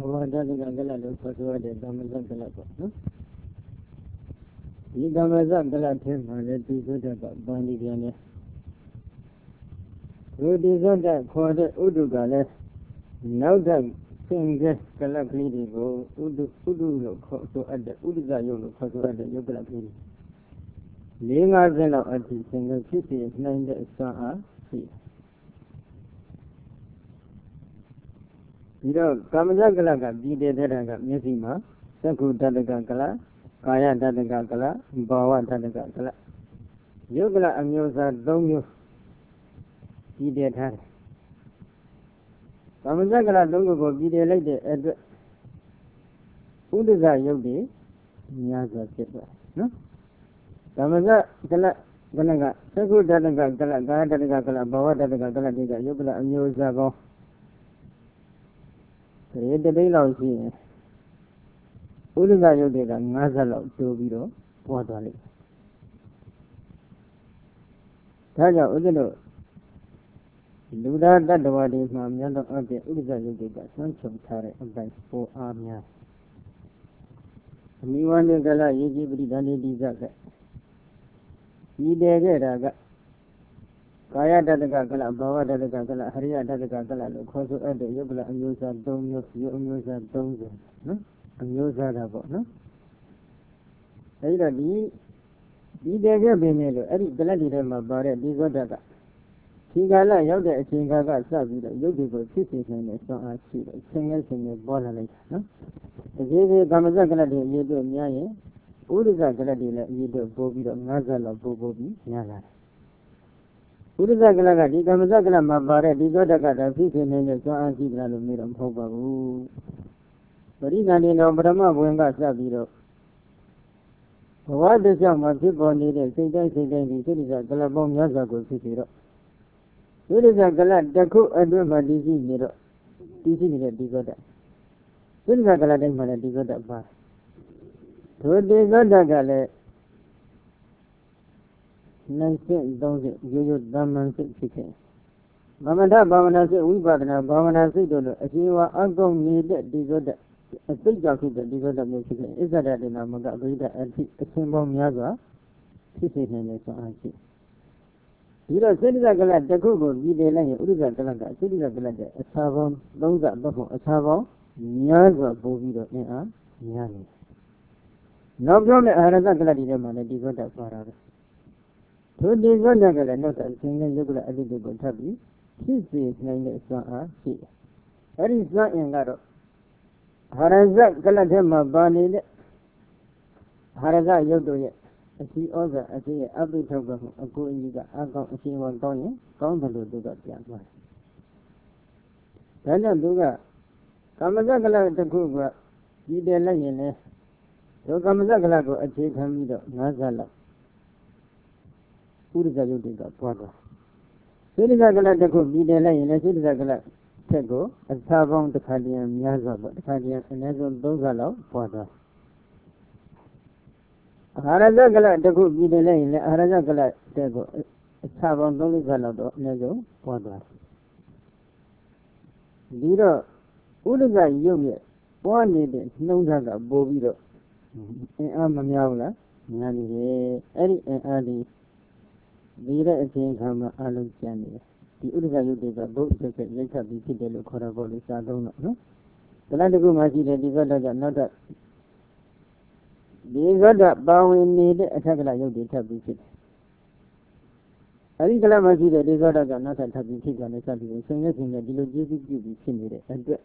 ဘာဝတတကကလလို့ခေါ်ဆိုရတဲ့ကမ္မဇကလပေါ့နော်ဒီကမ္မဇကလထဲမှာလည်းဒီသုဒ္ဓကပါဠိပြန်နဲ့ဒီသုဒ္ဓခေါ်တဲ့ဥဒုကလည်းနောက်ထပ်သင်္ကေကလကလေးတွေကိုဥဒုလို့ခေါ်ဆိုအပ်တဲ့ဥဒိကယုတ်လို့ခေါ်ဆိုအပ်တဲ့ယုတ်ကလကလေးတွေ50လောက်အထိသင်္ကေဖြစ်စေနိုင်တဲ့အစွမ်းအားရှိပြီးတော့ကမ္မဇကလကပြည်တဲ့တဲ့ကမျက်စိမှာသက္ခုတတကကလကာယတတကကလဘာဝတတကကလယုတ်ကလအမျိုးအစား3မျိုးပြည်တဲ့ထားတယ်ကမ္မဇကလ3ခုကိုပြည်တယ်လိုက်တဲ့အတွက်ဥဒကယုတ်တွေများစွာဖြစ်သွားနော်ကမ္မဇကလကလကသက္ခုတတကကလကာယတတကကလဘာဝတတကကလတွေကယုတ်ကလအမျိုးအစားကောဒီတတိလောက်ရှိရင်ဥဒကယုတ်တွေက50လောက်တိုးပြီးတော့ပွားသွားလိမ့်ဒါကြောင့်ဥဒ္ဒတို့လူသားတ attva တွေမှာများသောအားဖြင့်ဥဒကယုတ်တွေကဆွမ်းချုပ်ထားတဲ့အပိုင်းပိုအားများအမိဝန္တကလယေကြီးပရိဒန္တိတိဇကဤတယ်ခဲ့တာကကာယတတကကလဘာဝတတကကလဟရိယတတကကလလို့ခေါ်ဆိုအပ်တဲ့ယုတ်ကလအမျိုးအစား3မျိုးယုတ်အမျိုးအစား30နော်အမျိုးအစားတာပေါ့နော်အဲဒီတော့ဒီတယ်ခဲ့ပင်လေလို့အဲ့ဒီကလတ်တွေထဲမှာပါတဲ့ဒီဇောတကဒီကာလရောက်တဲ့အချိန်ခါကစပြီးတော့ယုတ်တွေကိုဖြစ်စေနိုင်တဲ့စွမ်းအားရှိတယ်ဆင်းရဲဆင်းရဲပေါ်လာလိုက်တာနော်ဒီကြီးကမ္မဇကလတ်တွေအရေးအတွက်များရင်ဥဒိကကလတ်တွေလည်းအရေးအတွက်ပို့ပြီးတော့50လောက်ပို့ပြီးများလာတယ်ဥဒိကကလတ်ကဒီကမ္မဇကလတ်မှာပါတဲ့ဒီဇောတကတာဖြစ်စေနိုင်တဲ့စွမ်းအားရှိတယ်လို့မျိုးတော့မဟုတ်ပါဘူးပရိသန္တိတော်ပရမဘဝင်ကစပြီးတော့ဘဝတစ္ဆောက်မှာဖြစ်ပေါ်နေတဲ့စိတ်တိုင်းဒီစိတ္တကလတ်ပေါင်းများစွာကိုဖြစ်ပြီးတော့ဝိရိယကလတ်တစ်ခုအတွင်းမှာတည်ရှိနေတဲ့ဒီဇောတဝိရိယကလတ်တိုင်းမှာလည်းဒီဇောတပါဒုတိဇောတကလည်း20-30ရိုးသမ္မန်စိတ်ဖြစ်ခဲ့သမထဘာဝနာစိတ်ဝိပဿနာဘာဝနာစိတ်တို့လိုအရှိဝအကုံနေတဲ့ဒီဇောတအသိကြောင့်ဖြစ်တဲ့ဒီဇောတမျိုးဖြစ်ခဲ့ဣဇဒတေနာမကအဘိဓအထိအချင်းပေါင်းများစွာဖြစ်စေနိုင်တဲ့စွမ်းအားရှိဒီတော့စိတ္တကလတ်တစ်ခုကိုပြည်တယ်လိုက်ရင်ဥဒ္ဒကလတ်ကစိတ္တကလတ်ရဲ့အခြားပေါင်း30ဘက်ဖို့အခြားပေါင်းများစွာပို့ပြီးတော့အင်းအားများနေတယ်နောက်ပြောမယ့်အာရဇကလတ်ဒီထဲမှာလည်းဒီဇောတပါတာပဲထိုဒီဇောတကလည်းနောက်တဲ့အချိန်ကယုတ်ကလအတိတ်ကိုထပ်ပြီးဖြစ်စေနိုင်တဲ့စွမ်းအားရှိတယ်အဲဒီစွမ်းအင်ကတော့အာရဇကလတ်ထဲမှာပါနေတဲ့အာရဇယုတ်တို့ရဲ့အရှိဩဇာအရှိရဲ့အပိထောက်ကမှုအကိုအကြီးကအကောင်းအရှိဝကောင်းရင်ကောင်းတယ်လို့သူကပြန်သွားတယ်။ဒါကြောင့်သူကကမ္မဇကလတစ်ခုကပြည်တယ်လိုက်ရင်လည်းဒီကမ္မဇကလကိုအခြေခံပြီးတော့50လောက်ဥဒ္ဒဇယုတ်တွေကပွားသွား။စိတ္တကလတစ်ခုပြည်တယ်လိုက်ရင်လည်းစိတ္တကလထက်ကိုအခြားပေါင်းတစ်ခါတည်းများစွာပေါ့တစ်ခါတည်းအနည်းဆုံး30လောက်ပွားသွားအာရဇကလတစ်ခုပြည်တယ်လိုက်ရင်လည်းအာရဇကလတဲ့ကိုအခြားပေါင်း30လောက်တော့အနည်းဆုံးပွားသွားဒီတော့ဥဒ္ဒကယုတ်ရဲ့ပွားနေတဲ့နှုံးထားကပို့ပြီးတော့အင်အားမများဘူးလားများနေတယ်အဲ့ဒီအင်အားဒီတဲ့အချိန်ခါမှာအလုံးကျန်နေတယ်ဒီဥဒ္ဒကယုတ်တွေကဘုတ်ဆက်ရိုက်ခတ်ပြီးဖြစ်တယ်လို့ခေါ်တာပေါ့လေစာသုံးတော့နော်ကလတ်တစ်ခုမှရှိတယ်ဒီဘက်ကနောက်တော့ဒီဇောတပါဝင်နေတဲ့အထက်ကလယုတ်တွေထပ်ပြီးဖြစ်တယ်အဲဒီကလတ်မှရှိတဲ့ဒီဇောတကနောက်ထပ်ထပ်ပြီးဖြစ်ကြတယ်စသည်ဖြင့်ဆင်းရဲခြင်းနဲ့ဒီလိုကျေးဇူးပြုပြီးဖြစ်နေတဲ့အတွက်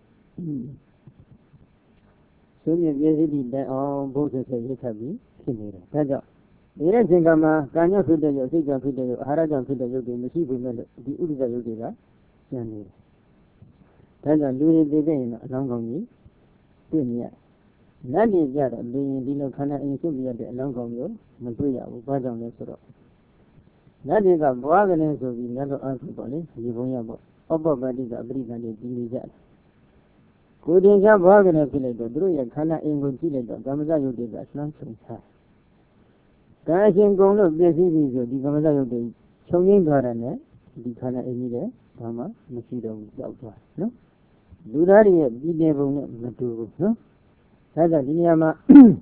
ဆိုရင်ပြည့်စုံတဲ့တိုင်အောင်ဘုရားဆက်ရိတ်ခတ်ပြီးဖြစ်နေတယ်ဒါကြောင့်ဒီတဲ့ချိန်ကမှာကာညဖြစ်တဲ့ရုပ်စိတ်ကြောင့်ဖြစ်တဲ့ရုပ်အာဟာရကြောင့်ဖြစ်တဲ့ရုပ်တွေမရှိဘူးမဲ့လို့ဒီဥဒ္ဒဇယုတ်တွေကကျန်နေတယ်ဒါကြောင့်လူတွေသိတဲ့ရင်တော့အလောင်းကောင်းကြီးတွေ့နေရနတ်တွေကြတော့လူရင်ဒီလိုခန္ဓာအရင်စုပြရတဲ့အလောင်းကောင်းမျိုးမတွေ့ရဘူးဘာကြောင့်လဲဆိုတော့နတ်တွေကဘွားကလေးဆိုပြီးမြတ်စွာဘုရားပေါ့လေဒီဘုံရပေါ့ဩပ္ပပတ္တိကပရိသန္တိပြီးနေကြတယ်ကိုယ်တင်ချဘွားကလေးဖြစ်လိုက်တော့သူတို့ရဲ့ခန္ဓာအင်ကိုကြည့်လိုက်တော့ကမ္မဇယုတ်တွေကဆွမ်းဆုံချဒါအရှင်ကုံလို့ပြည့်စည်ပြီဆိုဒီကမ္မဇယုတ်တွေချုပ်ငိမ့်သွားတယ်နဲ့ဒီခန္ဓာအင်ကြီးတဲ့ဘာမှမရှိတော့ဘူးကြောက်သွားနော်လူသားတွေရဲ့ပြည်နေပုံနဲ့မတူဘူးနော်ဒါကြောင့်ဒီနေရာမှာ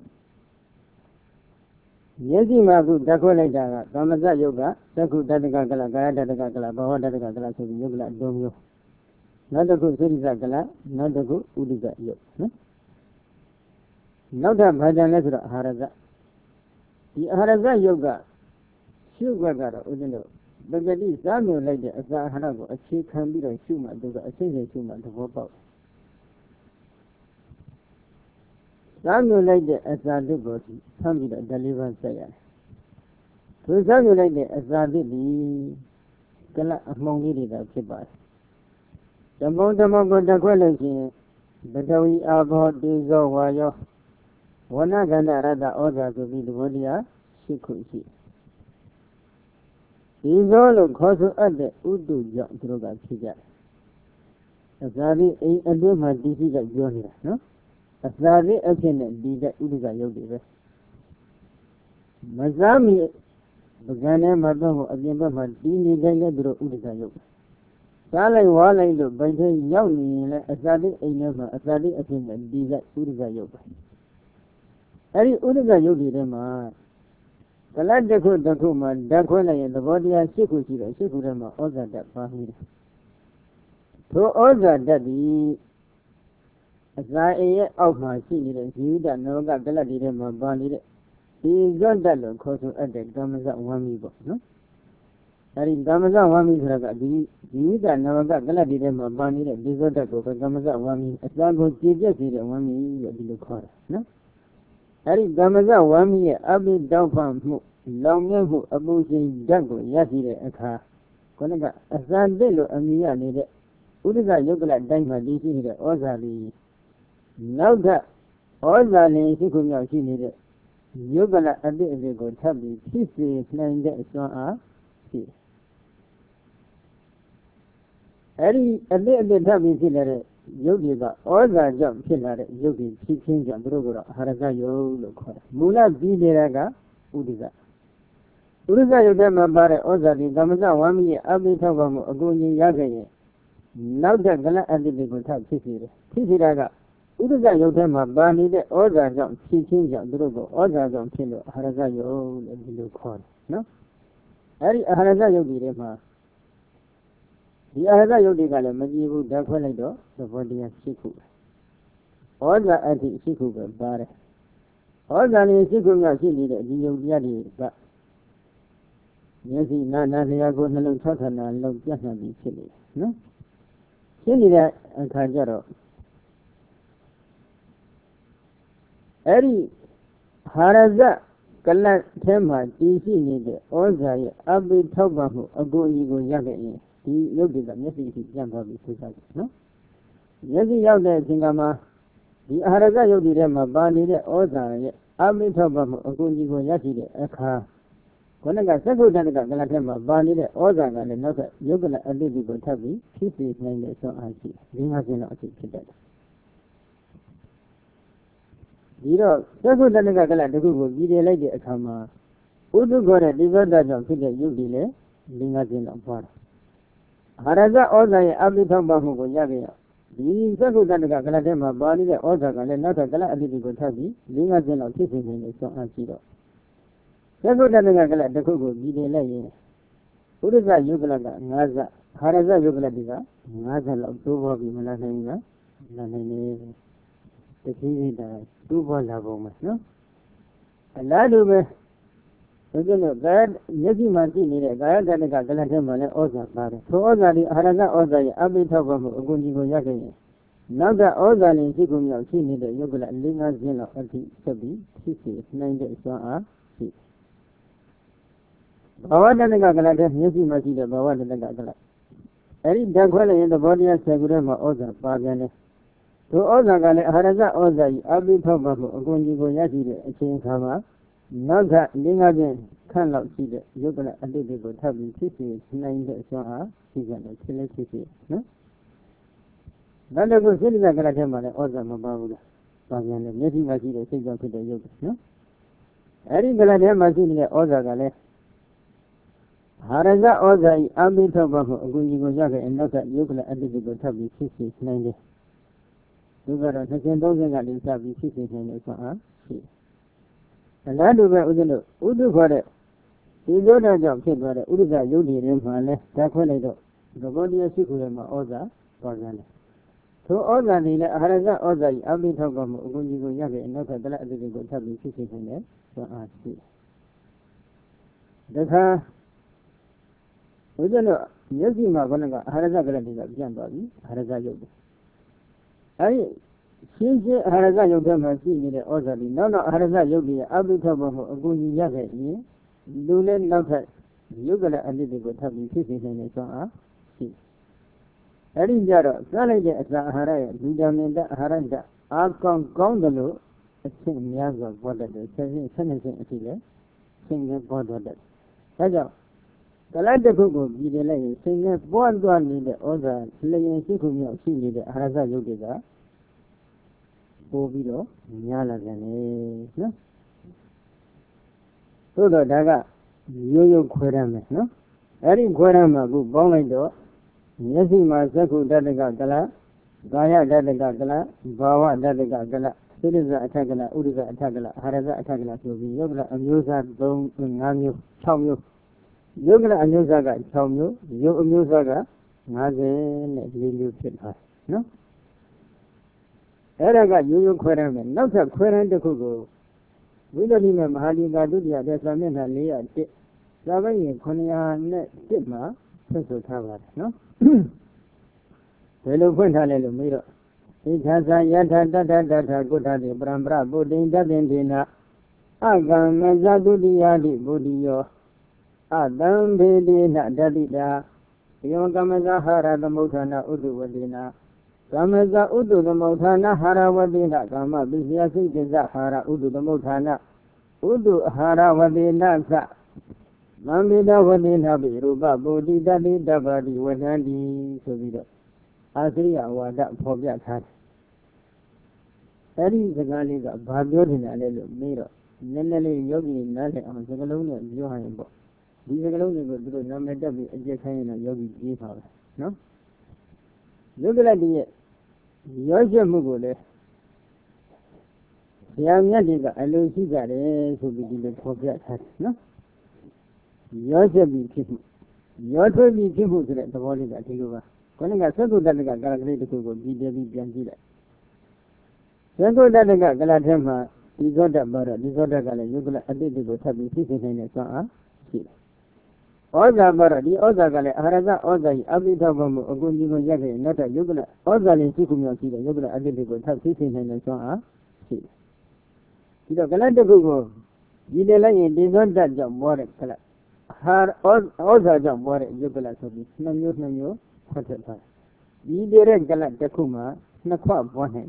မျက်စိမှာခုဓာတ်ခွဲလိုက်တာကကာမဇယုတ်ကသက္ခုတတ္တကကလကာယတတ္တကကလဘာဝတတ္တကကလဆိုပြီးယုတ်ကလအလုံးမျိုးနောက်တစ်ခုသုရိသကလနောက်တစ်ခုဥဒိကယုတ်နော်နောက်ထပ်ဘာကြံလဲဆိုတော့အာဟာရဇဒီအာဟာရဇယုတ်ကရှုွက်ကတော့ဦးဇင်းတို့ပဂတိစားမြုံလိုက်တဲ့အစာအာဟာရကိုအခြေခံပြီးတော့ရှုမှသူကအစိမ့်စိမ့်ရှုမှသဘောပေါက်စားမြုံလိုက်တဲ့အစာတစ်ကိုဆမ်းပြီးတော့ဓာတ်လေးပါးဆက်ရတယ်သူစားမြုံလိုက်တဲ့အစာတစ်ဒီကလအမှုံလေးတွေဖြစ်ပါတယ်ဓမ္မုံကိုတက်ခွဲလို့ရှိရင်ပထဝီအာဘောတေဇောဝါယောဝဏကန္တရတ္တဩဇာဆိုပြီးသဘောတရား၈ခုရှိဒီဇောလို့ခေါ်ဆိုအပ်တဲ့ဥတုကြောင့်သူတို့ကဖြစ်ကြတယ်အစာလေးအိမ်အတွင်းမှာတည်ရှိကပြောနေတာနော်အစာလေးအဖြစ်နဲ့ဒီတဲ့ဥဒိကယုတ်တွေပဲမစားမီပကံထဲမှာတော့အပြင်ဘက်မှာတည်နေကြတဲ့သူတို့ဥဒိကယုတ်စားလိုက်ဝါလိုက်လို့ဗိုက်ထဲရောက်နေရင်လည်းအစာလေးအိမ်ထဲမှာအစာလေးအဖြစ်နဲ့ဒီတဲ့ဥဒိကယုတ်ပဲအဲ့ဒီဥဒိကယုတ်တွေထဲမှာကလတ်တစ်ခုမှာဓာတ်ခွဲလိုက်ရင်သဘောတရား၈ခုရှိတယ်၈ခုထဲမှာဩဇာဓာတ်ပါနေတယ်ထိုဩဇာဓာတ်ဒီအစာအိမ်ရဲ့အောက်မှာရှိနေတဲ့ဇီဝတနောကကလတ်တွေထဲမှာပါနေတဲ့ဒီဇွတ်ဓာတ်လို့ခေါ်ဆိုအပ်တဲ့ကာမဇဝမ်းမီပေါ့နော်အဲဒီကာမဇဝမ်းမီဆိုတာကဒီဇီဝတနောကကလတ်တွေထဲမှာပါနေတဲ့ဒီဇွတ်ဓာတ်ကိုပဲကာမဇဝမ်းမီအစာကိုကြည်ပြည့်စေတဲ့ဝမ်းမီလို့ဒီလိုခေါ်တယ်နော်အဲဒီကာမဇဝမ်းမီရဲ့အဘိတောက်ဖန်မှုလောင်မြဲမှုအပူချိန်ဓာတ်ကိုရရှိတဲ့အခါခொနကအစာတစ်လို့အမည်ရနေတဲ့ဥဒိကယုတ်ကလတိုင်းမှာတည်ရှိနေတဲ့ဩဇာလေးနောက်ထပ်ဩဇာလေးရှိခုမြောက်ရှိနေတဲ့ယုတ်ကလအတိအကျကိုထပ်ပြီးဖြစ်စေနိုင်တဲ့အစွမ်းအားရှိအဲဒီအတိအကျထပ်ပြီးဖြစ်လာတဲ့ယုတ်တွေကဩဇာကြောင့်ဖြစ်လာတဲ့ယုတ်တွေဖြစ်ချင်းကြောင့်သူတို့ကတော့အာဟာရဇယုတ်လို့ခေါ်တယ်မူလပြီးနေတာကဥဒိကဥဒိကယုတ်ထဲမှာပါတဲ့ဩဇာတွေကာမဇဝမ်းမီရဲ့အပိထောက်ပါမှုအကုန်ကြီးရခဲ့ရင်နောက်ထပ်ကလအတိတ်ကိုထပ်ဖြစ်စေတယ်ဖြစ်စေတာကဥဒိကယုတ်ထဲမှာပါနေတဲ့ဩဇာကြောင့်ဖြစ်ချင်းကြောင့်သူတို့ကဩဇာကြောင့်ဖြစ်လို့အာဟာရဇယုတ်လို့ဒီလိုခေါ်တယ်နော်အဲဒီအာဟာရဇယုတ်တွေထဲမှာဒီအာဟာရယုတ်တွေကလည်းမကြည့်ဘူးဓာတ်ခွဲလိုက်တော့သဘောတရား၈ခုဩဇာအတိ၈ခုပဲပါတယ်ဩဇာလေး၈ခုမြောက်ရှိနေတဲ့ဒီယုတ်တရားတွေကမျက်စိနားလျှာကိုနှလုံး၆ဌာနလုံးပြတ်နှံ့ပြီးဖြစ်နေတယ်နော်ဖြစ်နေတဲ့အခါကျတော့အဲ့ဒီဟာရဇကလတ်ထဲမှာတည်ရှိနေတဲ့ဩဇာရဲ့အပိထောက်ပါမှုအကူအညီကိုရခဲ့ရင်ဒီယုတ်တွေကမျက်စိအထိပြန်သွားပြီးဆိုကြတယ်နော်မျက်စိရောက်တဲ့အချိန်ကမှဒီအာဟာရဇယုတ်တွေထဲမှာပါနေတဲ့ဩဇာရဲ့အပိထောက်ပါမှုအကူအညီကိုရရှိတဲ့အခါခொနကသက္ကုတ္တကကလတ်ထဲမှာပါနေတဲ့ဩဇာကလည်းနောက်ထပ်ယုတ်ကလအတိတ်ကိုထပ်ပြီးဖြစ်စေနိုင်တဲ့စွမ်းအားရှိတယ်။၅ဆင်းလောက်အဖြစ်ဖြစ်တတ်တယ်။ဒီတော့သက္ကုတ္တကကလတ်တစ်ခုကိုကြည်တယ်လိုက်တဲ့အခါမှာဥဒ္ဓခေါ်တဲ့ဒီဇောတကြောင့်ဖြစ်တဲ့ယုတ်တွေလည်း၅ဆင်းလောက်ပွားတယ်။အာရဇဩဇာရဲ့အပိထောက်ပါမှုကိုရခဲ့ရဒီသက္ကုတ္တကကလတ်ထဲမှာပါနေတဲ့ဩဇာကလည်းနောက်ထပ်ကလတ်အတိတ်ကိုထပ်ပြီး၅ဆင်းလောက်ဖြစ်စေနိုင်တဲ့စွမ်းအားရှိတော့သက္ကုတ္တကလတ်တစ်ခုကိုကြည်တယ်လိုက်ရင်ဥဒ္ဒဇယုတ်ကလတ်က၅ဇဟာရဇယုတ်ကလတ်တွေက၅ဇလောက်တိုးပေါ်ပြီးမလာနိုင်ဘူးလားလာနိုင်တယ်တတိယတာတိုးပေါ်လာပုံမှာနော်အလားတူပဲဒါကြောင့်ကာယမျက်စိမှာရှိနေတဲ့ကာယတတ္တကကလတ်ထဲမှာလည်းဩဇာပါတယ်ထိုဩဇာဒီအာရဇဩဇာရဲ့အပိထောက်ပါမှုအကုန်ကြီးကိုရခဲ့ရင်နောက်ကဩဇာနဲ့ရှိခုမြောက်ရှိနေတဲ့ယုတ်ကလတ်၄-၅ဆင်းလောက်အထိဆက်ပြီးဖြစ်စေနိုင်တဲ့အစွမ်းအားရှိဘာဝတတ္တကကလတ်ထဲမျက်စိမှာရှိတဲ့ဘာဝတတ္တကကလတ်အဲဒီဓာတ်ခွဲလိုက်ရင်သဘောတရား10ခုထဲမှာဩဇာပါပြန်တယ်ထိုဩဇာကလည်းအာရဇဩဇာကြီးအပိထောက်ပါမှုအကုန်ကြီးကိုရရှိတဲ့အချိန်ခါမှာနောက်ထပ်၄-၅ဆင်းခန့်လောက်ရှိတဲ့ယုတ်ကလတ်အတိတ်ကိုထပ်ပြီးဖြစ်စေနိုင်တဲ့အစွမ်းအားရှိကြတယ်ဖြစ်လဲဖြစ်စေနော်နောက်တစ်ခုစိတ္တကလတ်ထဲမှာလည်းဩဇာမပါဘူးလားပါပြန်တယ်မျက်စိမှာရှိတဲ့စိတ်ကြောင့်ဖြစ်တဲ့ယုတ်ကနော်အဲဒီကလတ်ထဲမှာရှိနေတဲ့ဩဇာကလည်းဟာရဇဩဇာဤအပိထောက်ပါမှုအကူကြီးကိုရခဲ့နောက်ထပ်ယုတ်ကလတ်အတိတ်ကိုထပ်ပြီးဖြစ်စေနိုင်တယ်သူကတော့2030ကလေးစပြီးဖြစ်နေတယ်ဆိုအားရှိအလားတူပဲဦးဇင်းတို့ဥဒုခေါ်တဲ့ဒီလိုတော့ကြောင့်ဖြစ်သွားတဲ့ဥဒ္ဒဇယုတ်ဒီတွေမှာလဲဓာတ်ခွဲလိုက်တော့သဘောတရားရှိခုထဲမှာဩဇာပေါ်ကြတယ်ထိုဩဇာနေလဲအာရဇဩဇာကြီးအပိထောက်ကမှုအကုန်ကြီးကိုရခဲ့အနောက်ထပ်တလက်အတိတ်ကိုထပ်ပြီးဖြစ်နေတယ်ဆိုအားရှိတခါဦးဇင်းတို့မျက်စိမှာဘယ်နှကအာရဇကလေးတွေကပြန်သွားပြီအာရဇယုတ်အဲဒီရှင်းရှင်းအာရဇယုတ်ထဲမှာရှိနေတဲ့ဩဇာကြီးနောက်အာရဇယုတ်ကြီးအပိထောက်ကမှုအကုန်ကြီးရခဲ့ရင်လူလည်းနောက်ထပ်ယုတ်ကလေးအတိတ်ကိုထပ်ပြီးဖြစ်နေတယ်ဆိုအားရှိအဲ့ဒီကြတော့စားလိုက်တဲ့အစာအာဟာရရဲ့ဗီတာမင်ဓာတ်အာဟာရဓာတ်အားကောင်းတယ်လို့အချင်းများစွာပေါ်တတ်တယ်ဆက်ချင်းဆက်နေချင်းအထိလည်းဆင်းရဲပေါ်တတ်တယ်ဒါကြောင့်ကလတ်တစ်ခုကိုပြည်တယ်လိုက်ရင်ဆင်းရဲပေါ်သွားနေတဲ့ဩဇာလျင်ရှိခုမြောက်ရှိနေတဲ့အာဟာရယုတ်တွေကပို့ပြီးတော့များလာတယ်နော်သို့တော့ဒါကရိုးခွဲရမယ်နော်အဲ့ဒီခွဲရမှာခုပေါင်းလိုက်တော့မျက်စိမှာသက္ခုတတ္တကကလကာယတတ္တကကလဘာဝတတ္တကကလစိတ္တဇအထက်ကလဥဒ္ဒဇအထက်ကလအာရဇအထက်ကလဆိုပြီးယုတ်ကလအမျိုးအစား5မျိုး6မျိုးယုတ်ကလအမျိုးအစားက6မျိုးယုတ်အမျိုးအစားက54မျိုးဖြစ်သွားနော်အဲ့ဒါကရိုးခွဲရမယ်နောက်ထပ်ခွဲရတဲ့ခုကိုဝိသုဒ္ဓိမမဟာလီကာဒုတိယတဲ့စာမျက်နှာ401သာဝိရင်901မှာဆက်ဆိုထားပါတယ်နော်ဘယ်လိုဖွင့်ထားလဲလို့မေးတော့ဣဋ္ဌသယထာတတ္တတထာကုဋ္ဌတိပရံပရဗုဒ္ဓိတသင်္ထေနအကမ္မဇဒုတိယတိဗုဒ္ဓိယောအတံဘေတိနတတိတာယောကမ္မဇဟာရသမုဋ္ဌာနဥဒ္ဓဝတိနာကမ္မဇဥဒ္ဓသမုဋ္ဌာနဟာရဝတိနကာမပိစယစိတ်တဇဟာရဥဒ္ဓသမုဋ္ဌာနဥဒ္ဓဟာရဝတိနသမံမိတဝတိနာပိရူပဗုဒ္ဓိတတိတပ္ပတိဝတ္တန္တိဆိုပြီးတော့အာသရိယဝါဒဖော်ပြထားတယ်အဲ့ဒီစကားလေးကဘာပြောနေတာလဲလို့မေးတော့နည်းနည်းလေးယောဂီနားလည်အောင်စကားလုံးနဲ့ပြောဟရင်ပေါ့ဒီစကားလုံးတွေကိုသူတို့နာမည်တက်ပြီးအကျက်ခိုင်းရင်တော့ယောဂီပြေးပါပဲနော်ယုတ်ကလတ်ရဲ့ရောချက်မှုကိုလည်းဆရာမြတ်တွေကအလိုရှိကြတယ်ဆိုပြီးဒီလိုဖော်ပြထားတယ်နော်ရောချက်ပြီးဖြစ်မှုရောထွေးပြီးဖြစ်မှုဆိုတဲ့သဘောလေးကဒီလိုပါခொနကသက္ကုတ္တကကာလကလေးတစ်ခုကိုပြီးတယ်ပြီးပြန်ကြည့်လိုက်သက္ကုတ္တကကလထဲမှာဒီဇောတပါတော့ဒီဇောတကလည်းယုတ်ကလအတိတ်ကိုထပ်ပြီးဖြစ်နေနိုင်တဲ့စွမ်းအားရှိတယ်ဩဇာပါတော့ဒီဩဇာကလည်းအာရဇဩဇာကြီးအပိထောက်မှုအကုန်ကြီးကိုရက်ခဲ့နောက်တော့ယုတ်ကလဩဇာလေးရှိခုမြောက်ရှိတဲ့ယုတ်ကလအတိတ်ကိုထပ်ဖြစ်နေနိုင်တဲ့စွမ်းအားရှိတယ်ဒီတော့ကလတစ်ခုကိုဒီတယ်လိုက်ရင်ဒီဇောတကြောင့်ပေါ်တဲ့ကလဟာဩဇာကြောင့်ပေါ်တဲ့ယုတ်ကလဆိုပြီး2မျိုးဖွင့်ထထားဒီတဲ့ကလတစ်ခုမှာ2ခွပေါ်နိုင်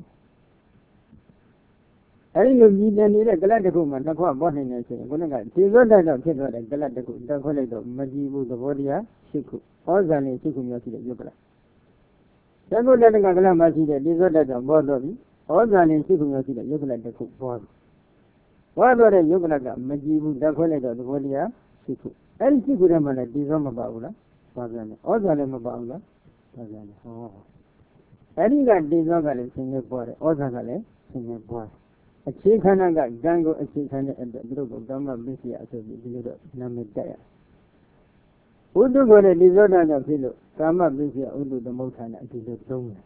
အဲဒီလိုမြည်တယ်နေတဲ့ကလတ်တစ်ခုမှာနှစ်ခွပေါ်နိုင်တယ်ဆိုရင်ခုနကဒီဇောတကြောင့်ဖြစ်သွားတဲ့ကလတ်တစ်ခုတက်ခွဲလိုက်တော့မကြည့်ဘူးသဘောတရားရှိခုဩဇာနဲ့ရှိခုမျိုးရှိတဲ့ယုတ်ကလတ်သက္ကုတ္တကကလတ်မှာရှိတဲ့ဒီဇောတကြောင့်ပေါ်တော့ပြီဩဇာနဲ့ရှိခုမျိုးရှိတဲ့ယုတ်ကလတ်တစ်ခုပေါ်ပြီပေါ်တော့တဲ့ယုတ်ကလတ်ကမကြည့်ဘူးတက်ခွဲလိုက်တော့သဘောတရားရှိခုအဲဒီရှိခုထဲမှာလည်းဒီဇောမပါဘူးလားပါပြန်တယ်ဩဇာလည်းမပါဘူးလားပါပြန်တယ်ဟောအဲဒီကဒီဇောကလည်းဆင်းရဲပေါ်တယ်ဩဇာကလည်းဆင်းရဲပေါ်တယ်အခြေခံကကံကိုအခြေခံတဲ့အတွက်သူတို့ကကာမပစ္စယအဆိုပြီးဒီလိုတော့နာမည်တက်ရဥဒ္ဓကိုလည်းဒီဇောတကြောင့်ဖြစ်လို့ကာမပစ္စယဥဒ္ဓသမုဋ္ဌာနအဒီလိုသုံးတယ်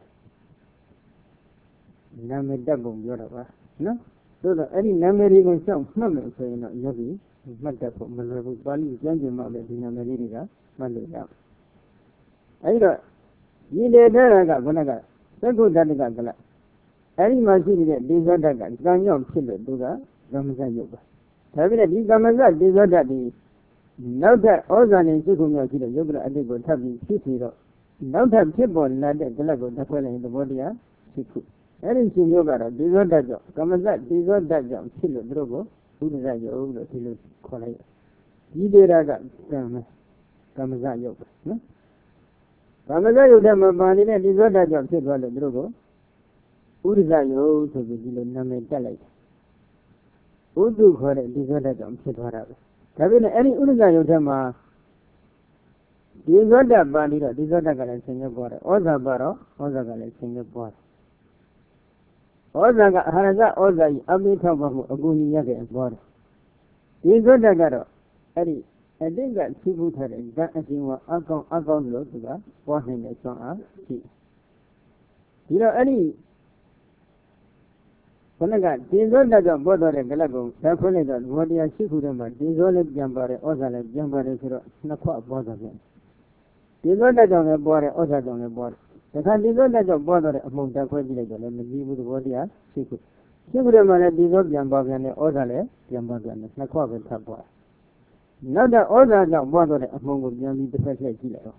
နာမည်တက်ပုံပြောတော့ပါနော်သို့တော့အဲ့ဒီနာမည်တွေကိုရှောက်မှတ်မယ်ဆိုရင်တော့ယောဂီမှတ်တတ်ဖို့မလွယ်ဘူးပါဠိကျမ်းကျင်မှလည်းဒီနာမည်လေးတွေကမှတ်လို့ရအဲ့တော့ဒီလေတဲ့ကဘုနကသက္ကုတ္တကကလအဲ့ဒီမှာရှိနေတဲ့ဒီဇောတကကံကြောင့်ဖြစ်လို့သူကကမ္မဇယုတ်ပါဒါပေမဲ့ဒီကမ္မဇဒီဇောတဒီနောက်ထပ်ဩဇာနဲ့ရှိခုမြောက်ရှိတဲ့ယုတ်ကလအတိတ်ကိုထပ်ပြီးဖြစ်ပြီးတော့နောက်ထပ်ဖြစ်ပေါ်လာတဲ့ကလကိုတစ်ခွဲလိုက်ရင်သဘောတရားရှိခုအဲ့ဒီရှင်မျိုးကတော့ဒီဇောတကြောင့်ကမ္မဇဒီဇောတကြောင့်ဖြစ်လို့သူတို့ကိုဘုဒ္ဓဇယုတ်လို့ဒီလိုခေါ်လိုက်ဒီဒေတာကကမ္မဇယုတ်ပဲနော်ကမ္မဇယုတ်တဲ့မှာပါနေတဲ့ဒီဇောတကြောင့်ဖြစ်သွားလို့သူတို့ကိုဥဒ္ဒဇယုတ်ဆိုပြီးဒီလိုနာမည်တက်လိုက်တယ်ဥဒ္ဓခေါ်တဲ့ဒီဇောတကြောင့်ဖြစ်သွားတာပဲဒါပေမဲ့အဲ့ဒီဥဒ္ဒဇယုတ်ထဲမှာဒီဇောတပါဠိတော့ဒီဇောတကလည်းဆင်းရဲပေါ်တယ်ဩဇာပါတော့ဩဇာကလည်းဆင်းရဲပေါ်တယ် Ozaga Haraza Ozai, Abitabamu, Aguni Yaga and Border. These are the Garo, Eddie, I think that Sibu had that as you were Uncle Lotuga, walking the song. You know, Eddie. When I got these are the border and Galago, that's when I got what you are Sikudama, these all the Jambare, Ozala, Jambare, Nakwa border. These are the border, Oza on the border. The country is the border among the Quadrant and the Gibu Vodia, Sikud. Sikudama, these are Jambag and the Ozale, Jambagan, Nakwa and Tapua. Now the Oza border among the Jambi, the first kilo.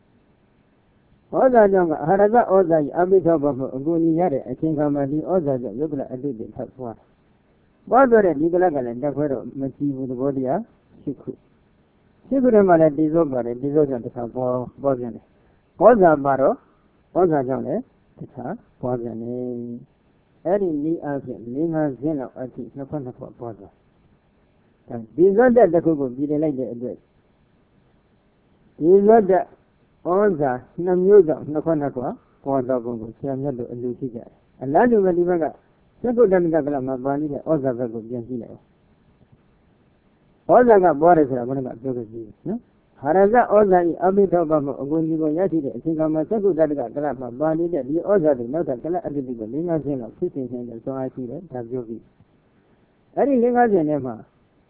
Oza Janga, Haraza Oza, Abitaba, Guni Yare, I think I'm the Oza, Yugla, I did it, Tapua. Border and Nigalagan and Dakoro, Masibu, the Vodia, Sikud. Sikudama, these over, and these are the Tapo, Bogan. Oza Baro. Oza Jone, Tita, Bozane, Eddie Lee Alfred, Lima Zeno, I think, no fun for Boza. These are the Kugu, be the lady address. These are the Oza, no music, no fun for Boza Bungo, Siamado, and Lucia. And Ladu Valivaga, Seco Damigala, Bani, Oza Vago, Gentile. Oza got borders, I'm going to go to no? Haraza Oza, Abitaba, Gundigo Yati, Singamasa, Galama, Bani, the Oza, the Nota, Gala, Lina Zeno, 15 cents, so I see that, that's your view. Any Lingazen Emma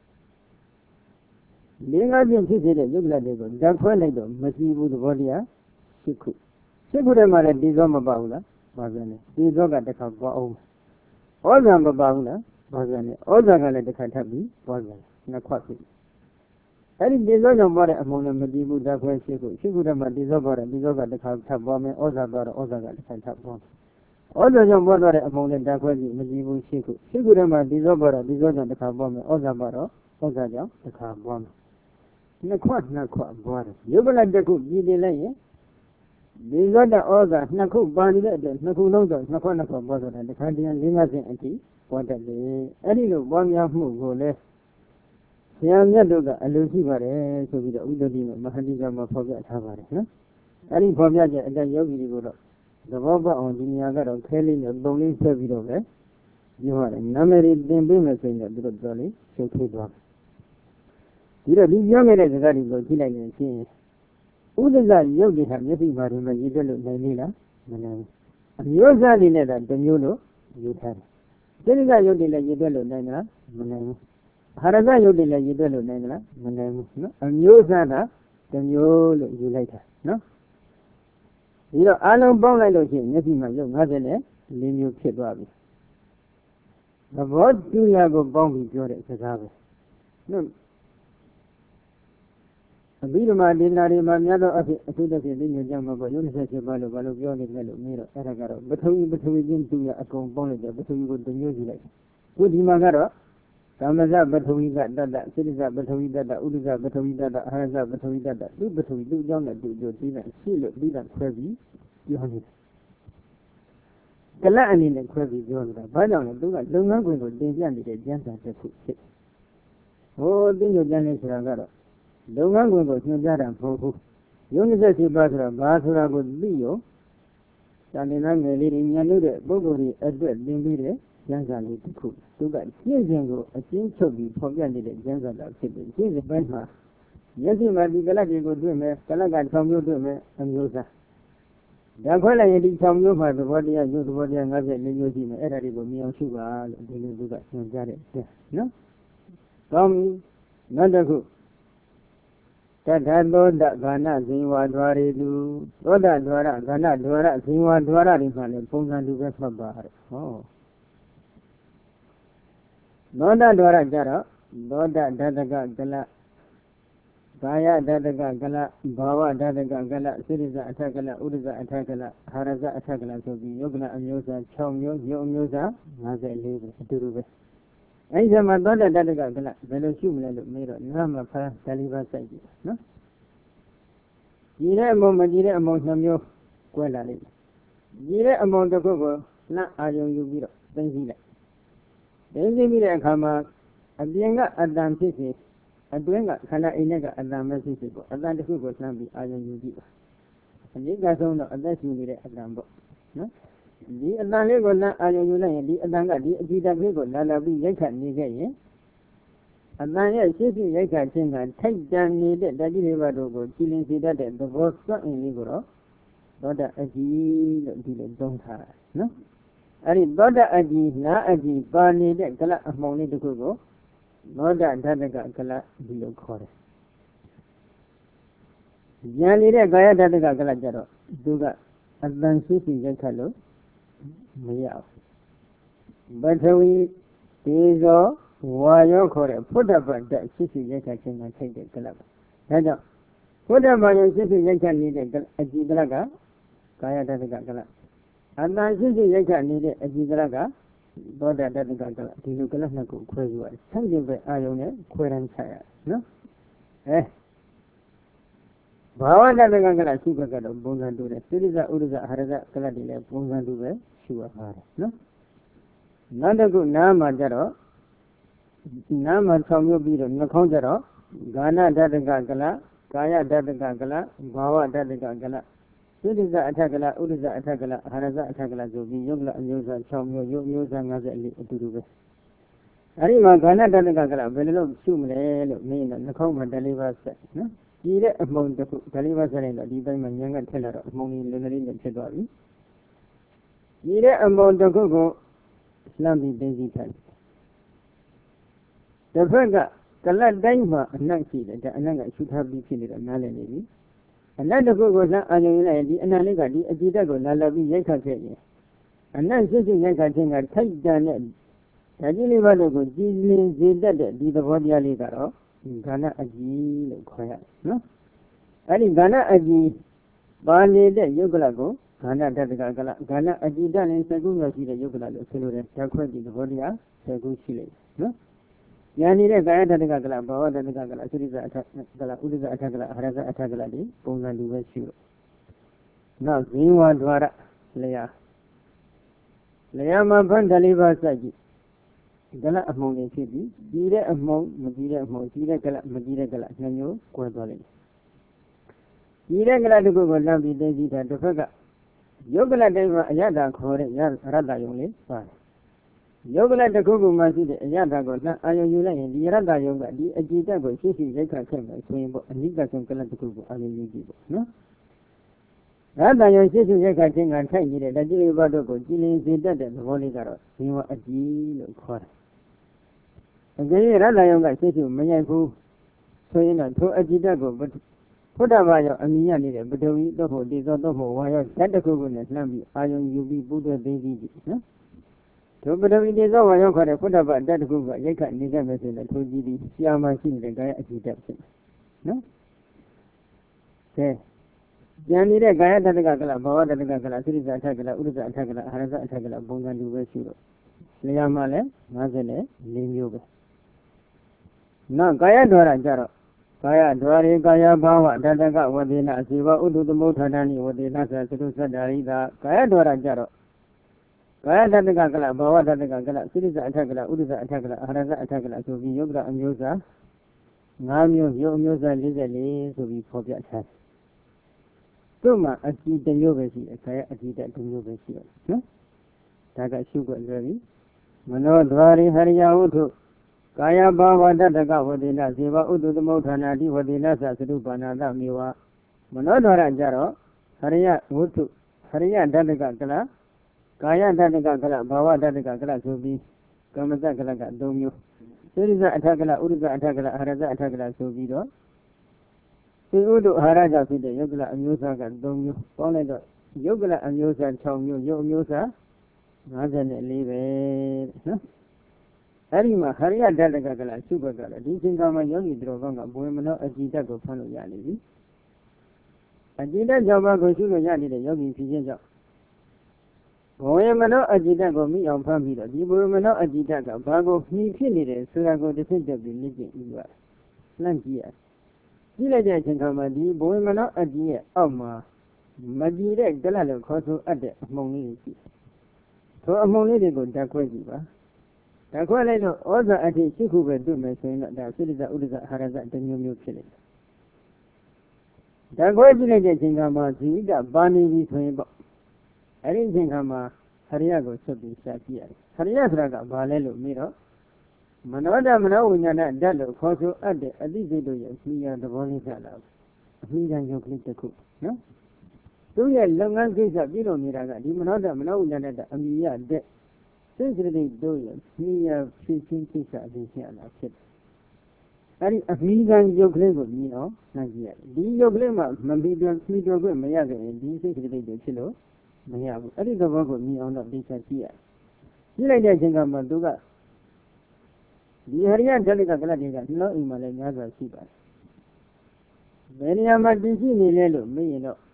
Lingazin City, Yugla, Jaquelado, Masibu, the Vodia, Siku. Sikudama, Dizoma Baula, Bazane, Dizoga, the Kaba, Oza Baula, Bazane, Oza, the Katabi, Bazane, Nakwaki. Eddie Dizoga bought among the Medibu that way, Sikudama, Dizoga, Dizoga, the Katabome, Ozaga, Ozaga, the Katabom. Oza Jambora among the Dakwezi, Medibu Siku, Sikudama, Dizoga, Dizoga, the Kabome, Ozabaro, Ozaja, the Kabom. Nakwa, border. You will like the cook, be delay. These are the Oza, Naku, Bani, Naku, Nakwana, border, and the Candian Lingas and tea, what a day. Eddie, one young move, go less. Siamyadoga, a Lucy Vare, so with the Udodino, Mahadiga, Mafobia Tavare. Eddie Fobia, and then Yogi go up. The Boba on the Niagara, Kelly, the Bowling Servido, you are a number of them being saying that the Dolly, so keep up. You know, these young men that is what you like and see. Who does that Yogi have nothing but him and you don't look Manila? And yours are in that, the Mulo, you have. Then is that Yogi like you don't look Nana, Manana. Haraza Yogi like you don't look Nana, Manana. And yours are the Mulo, you later, no? You know, I don't bound like those things, nothing but young, nothing, leave you keep Bobby. The what do you have a bomb with your exercise? No. A bit of my dinner, my mother, I think that you didn't jump about Unicef, Balo, Yoni, Melo, Aragaro, but who begin to a component, but who would the music. Good Himagara, Tamaza, but who got that, Citizen, but who got that, Udiza, but who got that, Haraza, but who got that, but who do young and do your dinner, seal it, be that crazy, you have it. The land in the crazy, you have that. By now, do that, don't know when they did the Jansa to sit. Oh, then your Janet Ragaro. Don't go to Jaran for who. University Basra would be you. Sandinan leading Yanude, Bogori, Edward, Limbide, Jansan to cook. To that, years ago, a thing to be forgotten at Jansan of City. Here's a benchmark. Yes, you might be glad you go to me, Kalagan from you to me, and Yosa. Dakola, you did some you by the body and use the body and other Lingusim, Edible me on sugar, they do that. No? Come, not a good. Tatado da Gana, Zinwa Dwaridu, Roda Dwara, Gana Dwara, Zinwa Dwara, in Punga to Vespa. Oh. Noda Dwara Jara, Doda Dadaga Gala, Baya Dadaga Gala, Bawa Dadaga Gala, Siriza Atagala, Udiza Atagala, Haraza Atagala, so the Yogna Amusa, Chomyo, Yomusa, Maza Live, Durube. And the Madonna Dadaga, Veloshum, Miro, Nama, Taliba Sagi, no? Yere among Namyo, Guelali. Yere among the Gogo, not Ayon Yubiro, Benzina. Then they meet a Kama, a Bianga Adam City, a Duenga, Kana Inega Adam City, Adam the Hugo Sambi, Ayon Yubiro. And you guys don't know unless you need a Adambo, no? Di atale ko la ayunan yang di atangga di ajidat ko lalabi yakat ni gaya. Atanya sisi yakat cengan tajam ni dek daji lebar dogo cilin sida dek dogosa ini goro. Doda aji di ledong thara. No? Ari doda aji na aji bani dek kala among ni duku go. Doda dadaga kala di lokore. Jani dek gaya dadaga kala jaro. Duga atan sisi yakat lo. Maya Batawi Tizo Wayo Kore Putaba that city yaka can take the club. Hada Putaba city yaka needed a gidraga, Kaya Dadagala. And I city yaka needed a gidraga, Doda Dadagala, Tilukalanaku, Quayu, something by Ione, Queran Chaya. No? Bawa Dadagala, Sugar, Bungandu, Siriza Uruza Harada, Kaladilla, Bungandu, Sure. No? Nada good Nama Jaro Nama Samu Bido, Nakondaro, Gana Dadagala, Kaya Dadagala, Bawa Dadagala, Siriza Atagala, Uruza Atagala, Haraza Atagala, Zobi, Yogla, and Yosa, Samu, Yosa, Nazali, Uturuve. Arima Gana Dadagala, Velo, Sumle, Main, Nakoma, Deliver set. No? Either among the Deliver Serena, Diva, my younger teller, among Lunarin and Chedori. Either among the Gogo. Islam Daisy Pen. The Verga, Kala Daima, and Nancy, that Ananga should have been killed at Nalani. Another good was not Anali, and Analiga, the Adidago, Nalabi Yaka. And then sitting Yaka thing, I take the net. Tajili Vadago, Gizli, Zida, the Vodia Ligaro, Gana Aji, quiet. No? Ari Gana Aji, Bani, the Yugalago. Gana Dadagala, Gana Ajidan and Sagunga, the Yugala, Silver, Takwadi, the Vodia, Sagu Chile. No? Yani Gaya Dadagala, Bawa Dadagala, Suriza Atagala, Udiza Atagala, Haraza Atagala, Ponga Luva. Now, Ziwa Dwara, Lea Leama Bandaliva Sagi. Gala among the city, Dira among Madira, Madira Gala, Madira Gala, Nanyo, Quadoli. Dira Gala to go Lambi Daisy and the Faga. Yogala Deva Yada Kore Rada Yole, fine. Yogala the Kugu Masi, Yada Gona, Ayula, and the Rada Yoga, the Ajita go, Sisi, Yaka Kemba, Swimbo, and Nika Kala to Kugu, Ayugi. No? Rada Yosi Yaka King and Tangi, the Jili Badogo, Jili Zida, the Voligaro, Sima Aji Kore. Again, Rada Yoga says to Mayaku, so in a two Ajita but. Putavayo, Amiani, but we don't hold this other wire, Santa Kugunas, Lambi, Iron UB Buddha Daisy. No? So, but we did over your corner, put about that Google, they can't need them as in the 2GD, Siama King, the guy at the no? Say, Yanni, the guy at the Gagala, Bawa, the Gagala, Siriza Atagala, Uruza Atagala, Haraza Atagala, Bungan, Vesuro, Slayamale, Mazele, Lim Yoga. Now, Gaya Dora Jaro. Kaya Dwari Kaya Bawa Dadaga Wadina Siva Udu the Motadani Wadina Satusa Darida Kaya Dwara Jaro Kaya Dadagala Bawa Dadagala Siriza Atagala Uduza Atagala Haraza Atagala to be Yoga and Yosa Namio Yosa Lizali to be Pobia Tat Tuma Aki the Yogasi Kaya Akita to Yogasi no Taga Sugar Lari Mano Dwari Haria Udu Kaya Baba Dadaga Wadina, Siva Udu the Motanadi, Wadina Sadu Banada Miwa, Monodora Jaro, Haria Utu, Haria Dadaga Gala, Kaya Dadaga Gala, Bawa Dadaga Gala to be Kamatagala Domio. Siriza Atagala, Uruza Atagala, Haraza Atagala Subido. Si Udu Haraja Fide, Yogla and Yusa Domio, only the Yogla and Yusa Chong Yosa, Nazan leave it. Harima, Haria Dadagala, Supergala, Dicingama Yogi Drovanga, Boemano, Ajita go Pano Yali. Ajita Java go Suno Yali, the Yogi Pigeon. Boemano, Ajita go me on Pamida, the Boemano, Ajita, Bago, me Philly, Surago, the Saint of the Living you are. Lankia. Dilaja Chinkama, the Boemano, Ajia, Oma, Majira, Galalo, Coso, Ade, among it. So among it, go Daquajiva. Taqualeno, all the Ati Chiku were doing my saying that Siliza Uliza Haraza, the new Philly. Taquajilaja Chinkama, Zida, Bani, Swimbo. I didn't think I'm Hariya go Sabi Saki. Hariya Raga Balelo Miro Manoda Manawina Dalo Koso Ade Adido Mia the Volizala. Mia you click the cook. No? Do you long as this a Vilo Miraga, Manoda Manawina Amia de Sincerely do you Mia fishing pizza this year. Ari Amigan Yoglego, Nagia. The Yoglema, Mambian Smidogo, Mayaga, and these is Chilo. Mayago, Ari the work of me on the Lisa here. You like that Jenga Manduga. The Harian Delica Gladiga, no in Malayaga Siba. Many of my busy Nilo, me, you know.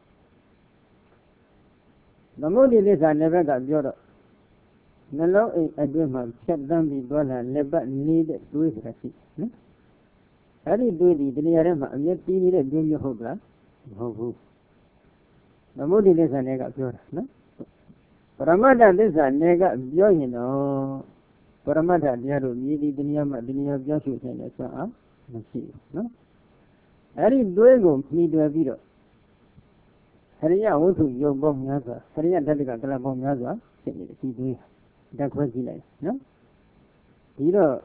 The Modi Lisa never got Joro. Nalo a dream shut down the dollar, never needed to it. Ari do the Yarema, and yet be needed to your hobla. Oh, the Modi is a nega pure, no? Paramada is a nega, you know. Paramada, Yaru, Yidi, Dinyama, Dinya, Joshua, and so on. No? Ari Duego, me do a video. Haria, want to your bomb yaza. Haria, Delica, Galabom yaza. Say it, he do. That was the life, no? You know,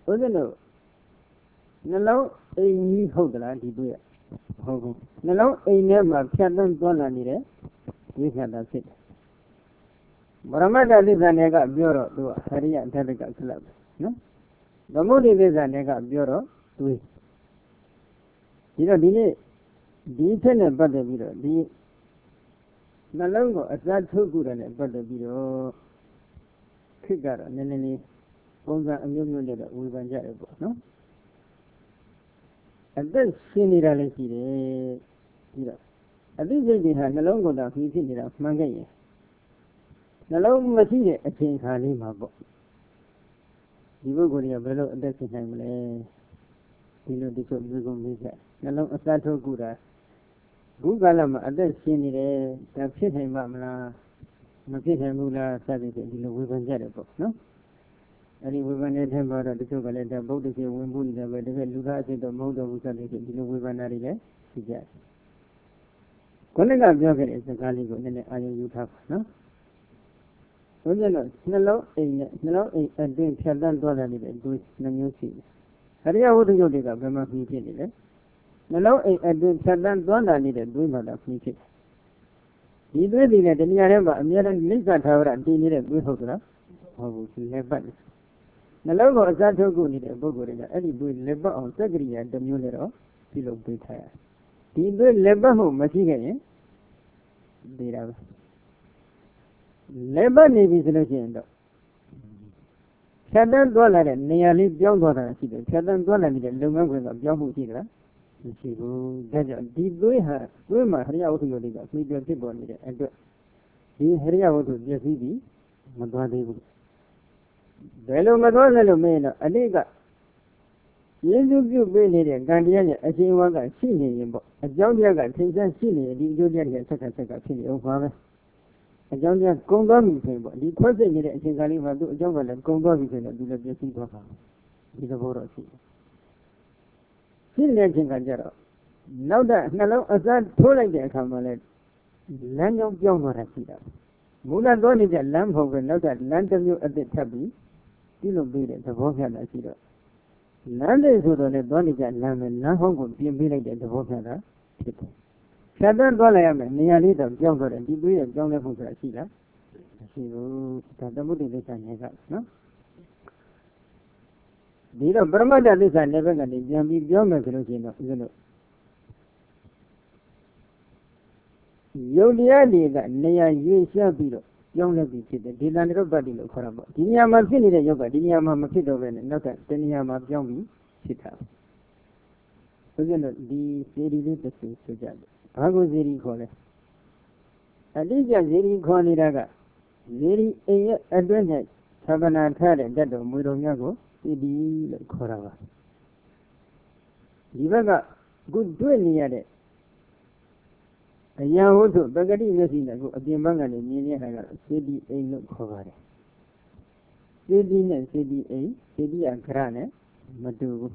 Nalo a new hodla, he do it. Nalo a never can't go on it. We had that it. Baramada is a nega bureau to Haria Delica Club. No? The Modi is a nega bureau to it. You know, the tenant but the bureau, the Nalongo, as that so good and but the bureau. Kigar, Nenny, Bonga, and you know that we were jarable, no? And then seen it reality. At this day, had Nalongo that we did it of Mangay. Nalong Machine, a change Halima book. You will go to your bellow at that time. You know, the good will go with that. Nalong a sato good. Googalama, at that seen it, that fit him, Mamma. Mula Saturday, we went terrible, no? And we went at him about the chocolate, the boat is a woman, the way the Luga said the mode of Saturday, we went at it, she said. Collega Jogger is a Galigo, and I you have, no? Well, Snello, a doing Shadan dollar, do it, no new sea. Haria would you dig up, Bama Fiji, Nello, a doing Shadan dollar, doing mother Fiji. He really let the Yarema, near and Lisa Tower and needed with Hokra. Oh, she had buttons. The logo is that so good in a book with any good labor on Sagri and the Mulero, Pilo Britaya. He will labor home, Machine. Labor navy solution. Shadan dollar and nearly beyond what I see. Shadan dollar and the longer with a Yahu Tigra. She will get a deep way her. We might hurry out to your leader, we will keep on it. And he hurry out to Jesse, Madonna. Bello Madonna Mena, a nigger. You really a Gandian, as you want a senior, a young yaga, things and senior, the Julian and second senior, father. A young young Congo, the person in it, I think I do a young and Congo, and do the Jesse Papa. Is a borrow. Now that Nalo as that told the Kamalet, land of Yomorasida. Mula Don is a lamp over now that land of you at the tabby, still obeyed the Vokana Sida. Land is who don't Don is at lamb and Nahong would be like the Vokana. Shadan Dolayam, nearly the younger and degree of John Level Sida. She will start the Buddha no? The Burma that is I never got it, Jambi Biomac. Yodia that Nea Yusha Bilo, young lady, the Dilan body of Korabo. Dinyama Fini Yoga, Dinyama Makido, and not at Dinyama Yombi, Sita. So then the Zeri Literacy to judge. Pago Zeri Kole. At least Zeri Koniraga. Zeri Advent, Savana Tare, that of Mudoyago. Idi Korava. Divaga, good doing near it. A young also, Bagadi Messina, a Diamanga, Minia, City A. Look Kovare. City and City A, City and Crane, Matu.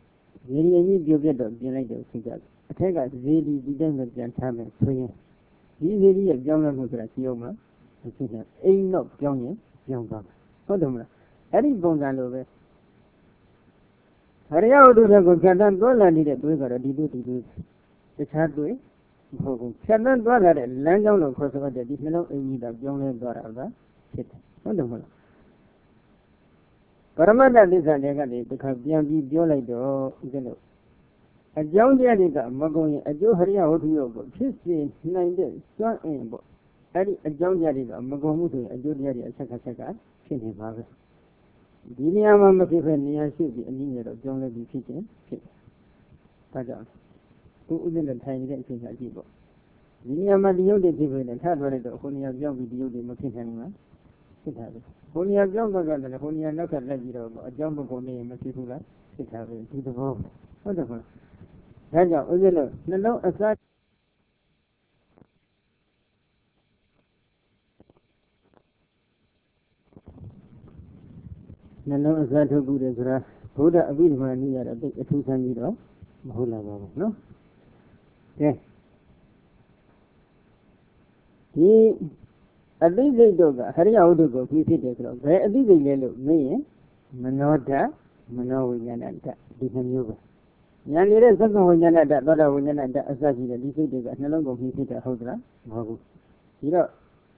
Very easy, you get the United Figures. I take a very didn't get time and swing. ဒီစီကြီးရဲ့ပြောင်းလဲမှုဆိုတာရှိအောင်မလားမရှိနဲ့အိမ်တော့ပြောင်းရင်ပြောင်းသွားမှာဟုတ်တယ်မလားအဲ့ဒီပုံစံလိုပဲအရိယဝတ္ထုတွေကိုဖြတ်တန်းသွားလာနေတဲ့တွေးကတော့ဒီတွေတခြားတွေမဟုတ်ဘူးဖြတ်တန်းသွားလာတဲ့လမ်းကြောင်းလို့ခေါ်ဆိုတဲ့ဒီနှလုံးအိမ်ကြီးကပြောင်းလဲသွားတာကဖြစ်တယ်ဟုတ်တယ်မလားပရမတ္တသစ္စာတွေကနေတစ်ခါပြန်ပြီးပြောလိုက်တော့ဦးဇင်းတို့အကြောင်းတရားတွေကမကုန်ရင်အကျိုးဟရိယဝတ္ထုရုပ်ကိုဖြစ်စေနိုင်တဲ့စွမ်းအင်ပေါ့အဲ့ဒီအကြောင်းတရားတွေကမကုန်ဘူးဆိုရင်အကျိုးတရားတွေအဆက်ကဖြစ်နေပါပဲဒီနေရာမှာမဖြစ်ပဲနေရာရှိပြီးအနည်းငယ်တော့ပြောင်းလဲပြီးဖြစ်ခြင်းဖြစ်တယ်။ဒါကြောင့်ဦးဇင်းတို့ထိုင်နေတဲ့အချိန်ကကြည့်ပေါ့ဒီနေရာမှာဒီရုပ်တွေဖြစ်ပြီးလည်းထားထွက်လိုက်တော့ဟိုနေရာပြောင်းပြီးဒီရုပ်တွေမဖြစ်နိုင်ဘူးလားဖြစ်တာပဲဟိုနေရာပြောင်းတော့ကလည်းဟိုနေရာနောက်ထပ်လိုက်ပြီးတော့အကြောင်းမကုန်နေရင်မဖြစ်ဘူးလားဖြစ်တာပဲဒီသဘောဟုတ်တယ်မလားဒါကြောင့်ဦးဇင်းတို့နှလုံးအစားနှလုံးအစားထုတ်မှုတွေဆိုတာဘုရားအဘိဓမ္မာနည်းရတော့အထူးဆန်းကြီးတော့မဟုတ်လာပါဘူးနော်ကဲဒီအသိစိတ်တို့ကဟရိယဝတ္ထုကိုပြီးဖြစ်တယ်ဆိုတော့ဘယ်အသိစိတ်လဲလို့မေးရင်မနောဓာတ်မနောဝိညာဏဓာတ်ဒီနှမျိုးပဲဉာဏ်ရည်တဲ့သက္ကဝိညာဏဓာတ်သောတာဝိညာဏဓာတ်အစရှိတဲ့ဒီစိတ်တွေကနှလုံးကိုပြီးဖြစ်တာဟုတ်သလားမဟုတ်ဘူးဒီတော့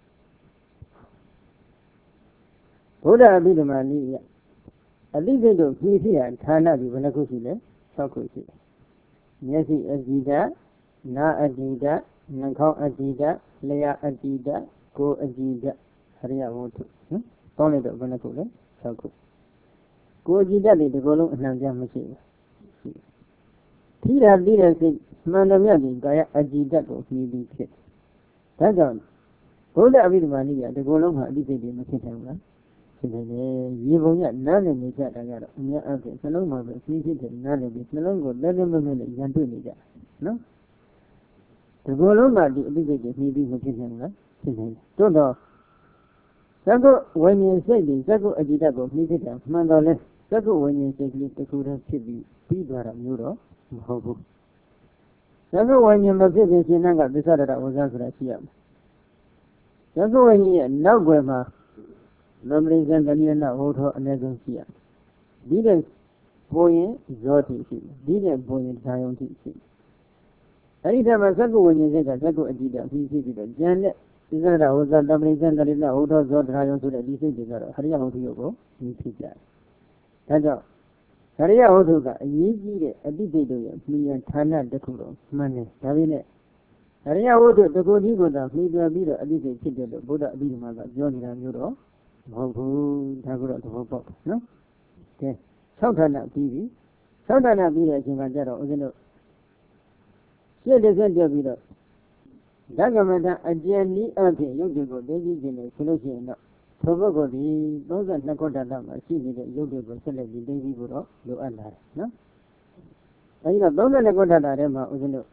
ဘုရားအဘိဓမ္မာနည်းရအသိစိတ်တို့ပြီးဖြစ်ရဌာနဒီဘယ်နှခုရှိလဲ6ခုရှိတယ်မျက်စိအကြည့်ဓာတ်နားအကြည့်ဓာတ်နှာခေါင်းအကြည့်ဓာတ်လျှာအကြည့်ဓာတ်ကိုယ်အကြည့်ဓာတ်ဟရိယဝတ္ထုနော်ကောင်းလိုက်တော့ဘယ်နှခုလဲ6ခုကိုယ်အကြည့်ဓာတ်တွေဒီလိုလုံးအနှံပြမရှိဘူးထိတာပြီးတဲ့စိတ်မှန်တယ်မြတ်ဒီကာယအကြည့်ဓာတ်ကိုမှီပြီးဖြစ်ဒါကြောင့်ဘုရားအဘိဓမ္မာနည်းရဒီလိုလုံးမှာအသိစိတ်တွေမဖြစ်နိုင်ဘူးလားဖြစ်နေတယ်ရေပုံရနားလည်နေကြတာကတော့အများအားဖြင့်နှလုံးမှာပဲအပြီးဖြစ်တဲ့နားလည်ပြီးနှလုံးကိုလက်လက်မမဲ့နဲ့ရန်တွေ့နေကြနော်ဒီလိုလုံးမှာဒီအသိစိတ်တွေမှီပြီးမဖြစ်နိုင်ဘူးလားဖြစ်နေတယ်တို့တော့သက္ကုဝိညာဉ်စိတ်တွေသက္ကုအကြည့်ဓာတ်ကိုမှီဖြစ်တာမှန်တော်လဲသက္ကုဝိညာဉ်စိတ်ကလေးတစ်ခုတည်းဖြစ်ပြီးသွားတာမျိုးတော့မဟုတ်ဘူးသက္ကုဝိညာဉ်မဖြစ်ခင်ရှင်ကသစ္စာတရဝဇ္ဇဆိုတာရှိရမယ်သက္ကုဝိညာဉ်ရဲ့နောက်ွယ်မှာသမရိဇံတဏိယနာဝုထောအနည်းဆုံးရှိရဒီတဲ့ပုံရင်ဇောတိရှိဒီတဲ့ပုံရင်ဓာယုံတိရှိအဲ့ဒီတည်းမှာသက္ကုဝိညာဉ်စိတ်ကသက္ကုအကြည့်ဓာတ်ပြီးပြီးတော့ဉာဏ်နဲ့သစ္စာတရဝဇ္ဇသမရိဇံတဏိယနာဝုထောဇောဓာယုံဆိုတဲ့ဒီစိတ်တွေကတော့ဟရိယဝတ္ထုရုပ်ကိုပြီးဖြစ်ကြတယ်ဒါကြောင့်ဟရိယဝတ္ထုကအရေးကြီးတဲ့အတိတ်တို့ရဲ့မြင်ဌာနတစ်ခုတော့မှန်တယ်ဒါပေမဲ့ဟရိယဝတ္ထုတကူကြီးကသာမှီပြပြီးတော့အတိတ်ဖြစ်တယ်လို့ဘုရားအဘိဓမ္မာကပြောနေတာမျိုးတော့မဟုတ်ဘူးဒါကတော့သဘောပေါက်နော်ကဲ6ဌာနပြီးပြီ6ဌာနပြီးတဲ့အချိန်ကကြတော့ဦးဇင်းတို့ရှင်းတဲ့ဆက်ပြပြီးတော့ဓကမတအကျဉ်းနည်းအဖြစ်ရုပ်တွေကိုသိသိခြင်းနဲ့ဆိုလို့ရှိရင်တော့သောဘုဂ္ဂိုလ်ဒီ32ခုဌာနမှာရှိနေတဲ့ရုပ်တွေကိုဆက်လက်ပြီးသိသိဖို့တော့လိုအပ်လာတယ်နော်အဲဒီတော့32ခုဌာနထဲမှာဦးဇင်းတို့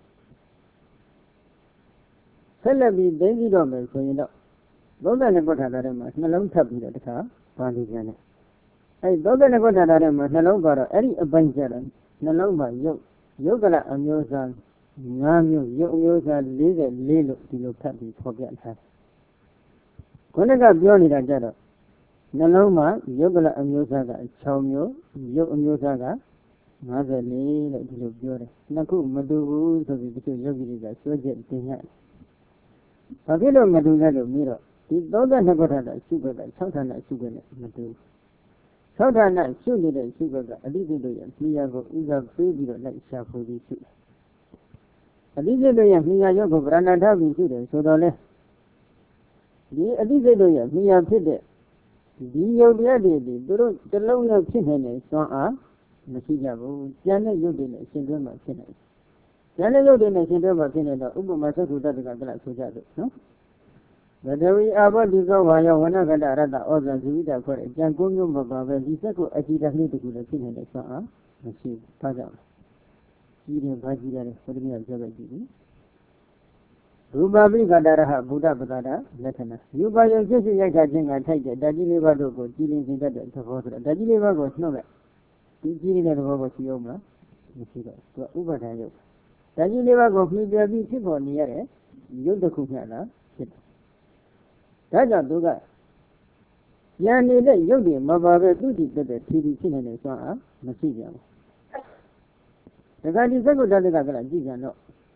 ဆက်လက်ပြီးသိသိတော့မယ်ဆိုရင်တော့32ခုဌာနထဲမှာနှလုံးထပ်ပြီးတော့တခါပါဠိပြန်တယ်အဲဒီ32ခုဌာနထဲမှာနှလုံးကတော့အဲ့ဒီအပိုင်းကျတော့နှလုံးမှာယုတ်ကလအမျိုးအစား5မျိုးယုတ်အမျိုးအစား44လို့ဒီလိုထပ်ပြီးဖော်ပြထားတယ်ခုနကပြောနေတာကြတော့နှလုံးမှာယုတ်ကလအမျိုးအစားက6မျိုးယုတ်အမျိုးအစားက54လို့ဒီလိုပြောတယ်နှစ်ခုမတူဘူးဆိုပြီးတချို့ယောဂီတွေကဆွဲချက်တင်ရတယ်ဘာဖြစ်လို့မတူလဲလို့ပြီးတော့ဒီ32ခုဌာနရှုခွက်က6ဌာနရှုခွက်နဲ့မတူ6ဌာနရှုနေတဲ့ရှုခွက်ကအတိစိတ်တို့ရဲ့မိယာကိုဥစားပေးပြီးတော့လိုက်ရှာဖွေပြီးရှုတယ်အတိစိတ်တို့ရဲ့မိယာရုပ်ကိုဗရဏထပြီးရှုတယ်ဆိုတော့လေဒီအတိစိတ်တို့ရဲ့မိယာဖြစ်တဲ့ဒီယုတ်တရားတွေသူတို့တစ်လုံးနဲ့ဖြစ်နေတဲ့စွမ်းအားမရှိကြဘူးကျန်တဲ့ယုတ်တွေနဲ့ရှင်တွဲမှာဖြစ်နေတယ်ကျန်တဲ့ယုတ်တွေနဲ့ရှင်တွဲမှာဖြစ်နေတော့ဥပမာသက္ကုတ္တကကလဆိုကြလို့နော်ဘဒဝီအာဘောဒီကောဝါယောဝနကတရတ္တဩဇံဇီဝိတခေါ်တဲ့အကျဉ်း9မျိုးမပါပဲဒီစက်ကိုအကြည့်တည်းတစ်ခုလည်းဖြစ်နေတဲ့ဆွမ်းအားမရှိဘူး။ဘာကြောင့်လဲ။ကြီးတယ်ဘာကြီးတယ်ဘုရားပြောခဲ့ကြည့်။ရူပပိကတရဟဘုဒ္ဓပဒတာလက္ခဏာရူပယုံဖြစ်ဖြစ်ရိုက်တာခြင်းကထိုက်တဲ့ဓာတ်ကြီးလေးပါးတို့ကိုကြည်လင်စေတတ်တဲ့သဘောဆိုတော့ဓာတ်ကြီးလေးပါးကိုနှုတ်လိုက်ဒီကြီးနေတဲ့သဘောကိုရှိအောင်မလားမရှိတော့သူကဥပါဒာယုတ်ဓာတ်ကြီးလေးပါးကိုမှီပြပြီးဖြစ်ပေါ်နေရတယ်ရုပ်တစ်ခုမျှသာဖြစ်တယ်ဒါကြောင့်သူကဉာဏ်နေတဲ့ရုပ်တွေမပါပဲသူတည်တဲ့ထီထီဖြစ်နေတဲ့စွမ်းအားမရှိကြဘူးဒါကဒီသက္ကုတ္တတကကလည်းကြည့်ကြတော့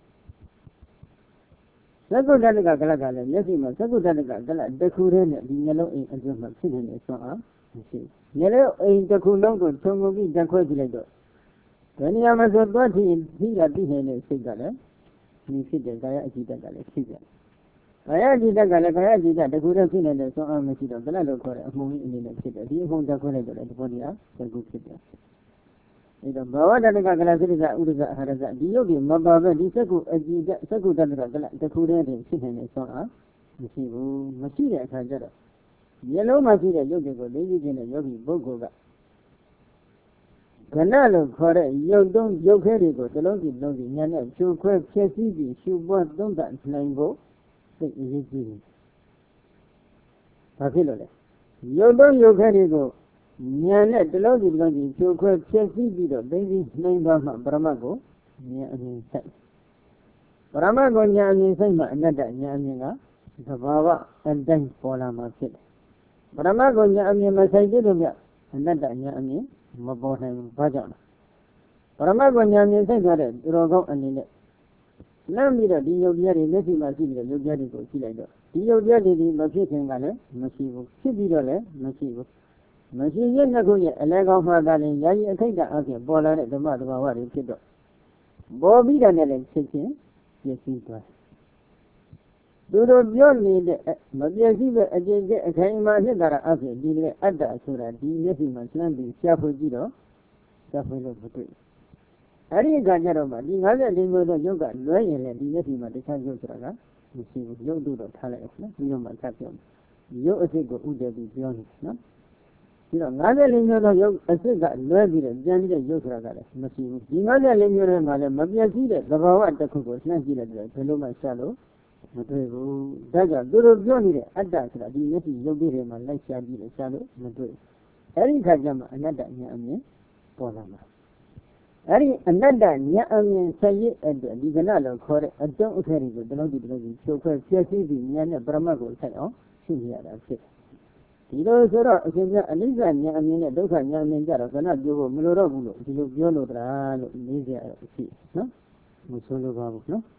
သက္ကုတ္တတကကလကလည်းမျက်စိမှာသက္ကုတ္တတကကလတစ်ခုတည်းနဲ့ဒီမျက်လုံးအိမ်အတွင်းမှာဖြစ်နေတဲ့စွမ်းအားမရှိဘူးမျက်လုံးအိမ်တစ်ခုလုံးကိုခြုံငုံပြီးတက်ခွဲကြည့်လိုက်တော့ဘယ်နေရာမှာဆိုသွားထိတာသိနေတဲ့စိတ်ကလည်းဒီဖြစ်တဲ့ကာယအကြည့်တက်ကလည်းဖြစ်တယ်ကာယအကြည့်တက်ကလည်းကာယအကြည့်တက်တစ်ခုတည်းဖြစ်နေတဲ့စွမ်းအားမရှိတော့ကလလို့ခေါ်တဲ့အမှုကြီးအနေနဲ့ဖြစ်တယ်ဒီအမှုတက်ခွဲလိုက်တော့လည်းဒီပေါ်တရားတစ်ခုဖြစ်တယ်အဲတော့ဘာဝတ္တကကလစိတ္တဥဒ္ဒအာဟာရဇဒီယုတ်ဒီမပါပဲဒီစက္ကုအကြည့်တက်စက္ကုတ္တကကလတစ်ခုတည်းဖြစ်နေတဲ့စွမ်းအားမရှိဘူးမရှိတဲ့အခါကျတော့မျက်လုံးမှာရှိတဲ့ရုပ်တွေကိုသိသိချင်းတဲ့ယောဂီပုဂ္ဂိုလ်ကခဏလို့ခေါ်တဲ့ရုပ်တုံးရုပ်ခဲတွေကိုတစ်လုံးစီလုံးစီညာနဲ့ဖြိုခွဲဖြည့်ဆည်းပြီးရှုပွားသုံးသပ်နိုင်ဖို့သိအရေးကြီးတယ်။ဘာဖြစ်လို့လဲ။ရုပ်တုံးရုပ်ခဲတွေကိုညာနဲ့တစ်လုံးစီလုံးစီဖြိုခွဲဖြည့်ဆည်းပြီးတော့သိသိနိုင်သွားမှပရမတ်ကိုညာအမြင်ဆိုင်ပရမတ်ကိုညာအမြင်ဆိုင်မှအနတ္တညာအမြင်ကသဘာဝအတိုင်းပေါ်လာမှာဖြစ်တယ်ပရမတ်ကိုညာအမြင်မဆိုင်သေးလို့မြတ်အနတ္တညာအမြင်မပေါ်နိုင်ဘူးဘာကြောင့်လဲပရမတ်ကိုညာအမြင်ဆိုင်သွားတဲ့သူတော်ကောင်းအနေနဲ့လမ်းပြီးတော့ဒီယုတ်ပြားတွေမျက်စိမှာရှိနေတဲ့ယုတ်ပြားတွေကိုကြည့်လိုက်တော့ဒီယုတ်ပြားတွေဒီမဖြစ်ခင်ကလည်းမရှိဘူးဖြစ်ပြီးတော့လည်းမရှိဘူးမရှိရဲ့နှစ်ခုရဲ့အလဲကောင်းမှသာလည်းယာယီအခိတ်ကအဖြစ်ပေါ်လာတဲ့ဓမ္မသဘာဝတွေဖြစ်တော့ပေါ်ပြီးတယ်လည်းဖြစ်ချင်းပြည့်စည်သွားသူတို့ပြောနေတဲ့မပြည့်စည်ပဲအကျင့်ကျအခိုင်အမာဖြစ်တာအဖြစ်ဒီတဲ့အတ္တဆိုတာဒီမျက်စိမှာလှမ်းပြီးရှားဖွေကြည့်တော့ရှားဖွေလို့မတွေ့အဲ့ဒီကကြတော့မှဒီ54မျိုးသောယုတ်ကလွဲရင်လည်းဒီမျက်စိမှာတခြားယုတ်ဆိုတာကမရှိဘူးယုတ်တို့တော့ထားလိုက်အောင်နော်ပြီးတော့မှဆက်ပြောမယ်ယုတ်အစစ်ကိုဥတည်ပြီးပြောနေနော်ပြီးတော့54မျိုးသောယုတ်အစစ်ကလွဲပြီးတော့ပြန်ပြီးတဲ့ယုတ်ဆိုတာကလည်းမရှိဘူးဒီ54မျိုးထဲမှာလည်းမပြည့်စည်တဲ့သဘာဝတစ်ခုကိုလှမ်းကြည့်လိုက်တော့ဘယ်လိုမှရှာလို့မတွေ့ဘူးဒါကြောင့်သူတို့ပြောနေတဲ့အတ္တဆိုတာဒီမျက်စိရုပ်တွေမှာလိုက်ရှာပြီးတော့ရှာလို့မတွေ့အဲ့ဒီခါကျမှအနတ္တဉာဏ်အမြင်ပေါ်လာမှာအဲ့ဒီအနတ္တဉာဏ်အမြင်ဆက်ရအတွက်ဒီကနလို့ခေါ်တဲ့အတုံးအခဲတွေကိုတလုံးစီဖြုတ်ခွဲဖြည့်ဆည်းပြီးဉာဏ်နဲ့ပရမတ်ကိုဆက်အောင်ရှုရတာဖြစ်ဒီလိုဆိုတော့အရှင်ပြအနိစ္စဉာဏ်အမြင်နဲ့ဒုက္ခဉာဏ်အမြင်ကြတော့ကနပြောဖို့မလိုတော့ဘူးလို့ဒီလိုပြောလို့တလားလို့လေးစရာရှိနော်မဆိုလိုပါဘူးနော်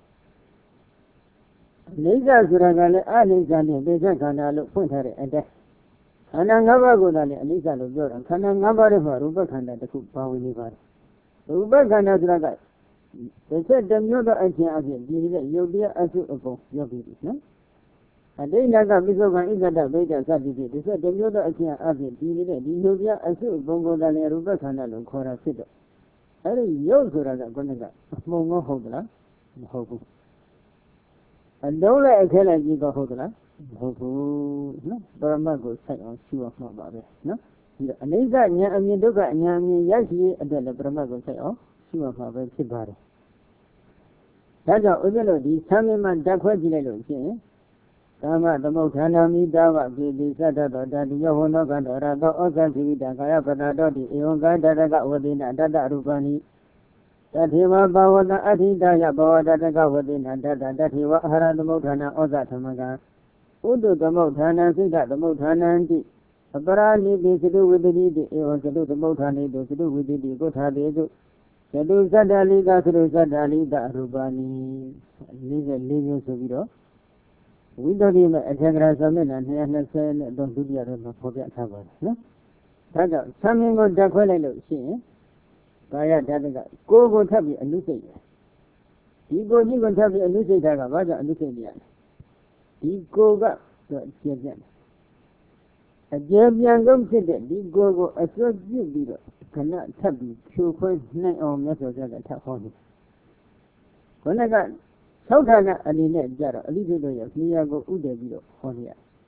အိဋ္ဌဆိုတာကလည်းအနိစ္စနဲ့ဒေသခန္ဓာလို့ဖွင့်ထားတဲ့အတိုင်းခန္ဓာ၅ပါးကိုလည်းအနိစ္စလို့ပြောတာခန္ဓာ၅ပါးတွေမှာရူပခန္ဓာတစ်ခုပါဝင်နေပါတယ်ရူပခန္ဓာဆိုတာကတစ်မျိုးသောအခြင်းအဖြစ်ဒီရဲ့ယုတ်တရားအစုအကုန်ရောက်ပြီနော်အတိဏကပိဿုကံဣဇဒဗိဒ္ဓစသည်ဖြင့်တစ်မျိုးသောအခြင်းအဖြစ်ဒီရဲ့ဒီယုတ်တရားအစုအကုန်ကိုလည်းရူပခန္ဓာလို့ခေါ်တာဖြစ်တော့အဲ့ဒီယုတ်ဆိုတာကခုနကအမှုံငေါဟုတ်သလားမဟုတ်ဘူးအလုံးလိုက်အခဲလိုက်ကြီးတော့ဟုတ်သလားမဟုတ်ဘူးနော်ပရမတ်ကိုဆက်အောင်ရှုအောင်မှပါပဲနော်ဒီတော့အနိစ္စဉာဏ်အမြင်ဒုက္ခဉာဏ်အမြင်ရရှိရဲ့အတွက်လည်းပရမတ်ကိုဆက်အောင်ရှုအောင်မှပဲဖြစ်ပါတယ်ဒါကြောင့်ဥပ္ပလို့ဒီသံမြမဓာတ်ခွဲကြည့်လိုက်လို့ဖြင့်ကာမသမုဋ္ဌာနာမိတာဝပိတိသတ္တတောဓာတိယောဟောနောကန္တောရသောဩဇာတိဝိတကာယပတ္တောတိဧဝံကာတတကဝတိနာတတ္တရူပဏိတထေဝဘာဝတအဋ္ဌိတယဘဝတတကဝတိနာတတတထေဝအာရသမုဋ္ဌာနာဩဇသမကဥဒ္ဒသမုဋ္ဌာနာစိတ္တသမုဋ္ဌာနံတိအပရာနိပိသတုဝိတ္တိတိဧဝံသတုသမုဋ္ဌာနိတုသတုဝိတ္တိကိုထာတေတုသတုသတ္တလိကသတုသတ္တလိကရူပနိ44မျိုးဆိုပြီးတော့ဝိတ္တိမဲ့အထက်ကရာသမ္မျက်နှာ220နဲ့တော့ဒုတိယတော့ဖော်ပြထားပါတယ်နော်ဒါကြောင့်သံမြင်ကိုဓာတ်ခွဲလိုက်လို့ရှိရင်ကာယဓာတ်ကကိုယ်ကိုထပ်ပြီးအနုစိတ်တယ်ဒီကိုယ်ကြီးကိုထပ်ပြီးအနုစိတ်တာကဘာကြောင့်အနုစိတ်နေရလဲဒီကိုယ်ကတော့ကျင့်ပြန်အကျဉ်းပြန်ဆုံးဖြစ်တဲ့ဒီကိုယ်ကိုအစွတ်ပြုတ်ပြီးတော့ခဏထပ်ပြီးဖြိုခွဲနိုင်အောင်မြတ်စွာဘုရားကထပ်ဟောတယ်ခொနကသောထာကအနေနဲ့ကြတော့အလိပိတို့ရဲ့မြညာကိုဥတည်ပြီးတော့ဟောနေရ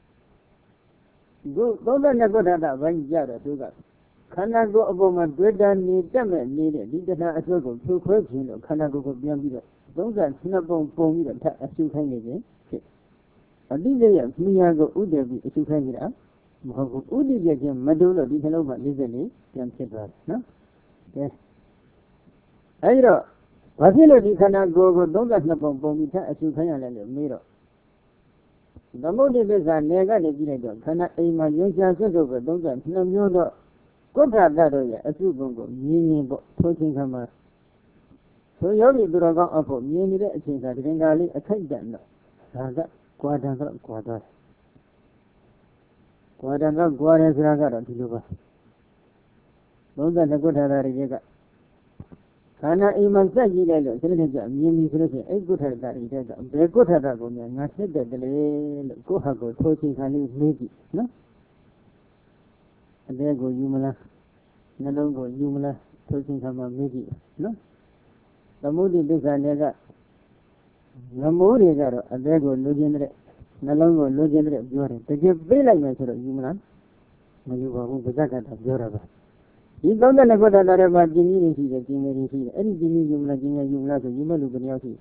ခု32ခုထာတာဘိုင်းကြတော့သူကခန္ဓာကိုယ်အပေါ်မှာတွေ့တာနေတက်မဲ့နေတဲ့ဒီတရားအစွတ်ကိုဖြိုခွဲခြင်းလို့ခန္ဓာကိုယ်ကိုပြန်ပြီးတော့32ပုံပုံပြီးတော့ထပ်အရှုခိုင်းနေခြင်းဖြစ်အတိတ်ရဲ့မြညာကိုဥတည်ပြီးအရှုခိုင်းနေတာမဟုတ်ဘူးဥတည်ပြခြင်းမတူလို့ဒီနှလုံးမှာ44ပြန်ဖြစ်သွားတယ်နော်ကဲအဲဒီတော့ဘာဖြစ်လို့ဒီခန္ဓာကိုယ်ကို32ပုံပုံပြီးထားအစုခိုင်းရလဲလို့မေးတော့သမုဒ္ဒိသစ္စာနယ်ကနေကြည့်လိုက်တော့ခန္ဓာအိမ်မှာယုံရှာစွတ်တို့က32မျိုးတော့ကုဋ္ဌတတို့ရဲ့အစုပုံကိုမြင်ရင်ပေါ့ထိုးချင်းခါမှာဆိုယောဂီသူတော်ကောင်းအဖို့မြင်နေတဲ့အချိန်ကတရင်္ဂါလေးအခိုက်တန်တော့ဒါကကွာတန်တော့ကွာသွားတယ်ကွာတန်တော့ကွာတယ်ဆိုတာကတော့ဒီလိုပါ32ကုဋ္ဌတာတွေကခန္ဓာအိမ်မှာစက်ကြည့်လိုက်လို့စိတ်နဲ့ကြမြင်ပြီဆိုလို့ရှိရင်အဲ့ကုဋ္ဌတာတွေကဘယ်ကုဋ္ဌတာကိုများငါစစ်တယ်တလေလို့ကိုယ့်ဟာကိုထိုးချင်းခါလေးမေးကြည့်နော်အသေးကိုယူမလားနှလုံးကိုယူမလားထိုးချင်းခါမှမေးကြည့်နော်သမုဒိသစ္စာတွေကငမိုးတွေကတော့အသေးကိုလူချင်းတဲ့နှလုံးကိုလူချင်းတဲ့ပြောတယ်တကယ်ပြေးလိုက်မယ်ဆိုတော့ယူမလားမယူပါဘူးဗဇက်ကတာပြောတာပါဒီ32ခုတည်းတွေမှာပြင်းကြီးတွေရှိတယ်ပြင်းငယ်တွေရှိတယ်အဲ့ဒီပြင်းကြီးယူမလားပြင်းငယ်ယူမလားဆိုယူမဲ့လူဘယ်နှယောက်ရှိ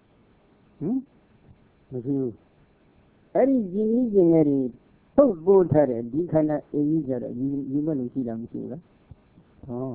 မရှိဘူးအဲ့ဒီပြင်းကြီးပြင်းငယ်တွေထုတ်ပို့ထားတဲ့ဒီခန္ဓာအင်းကြီးကြတော့ယူမဲ့လူရှိတာမရှိဘူးလားဟော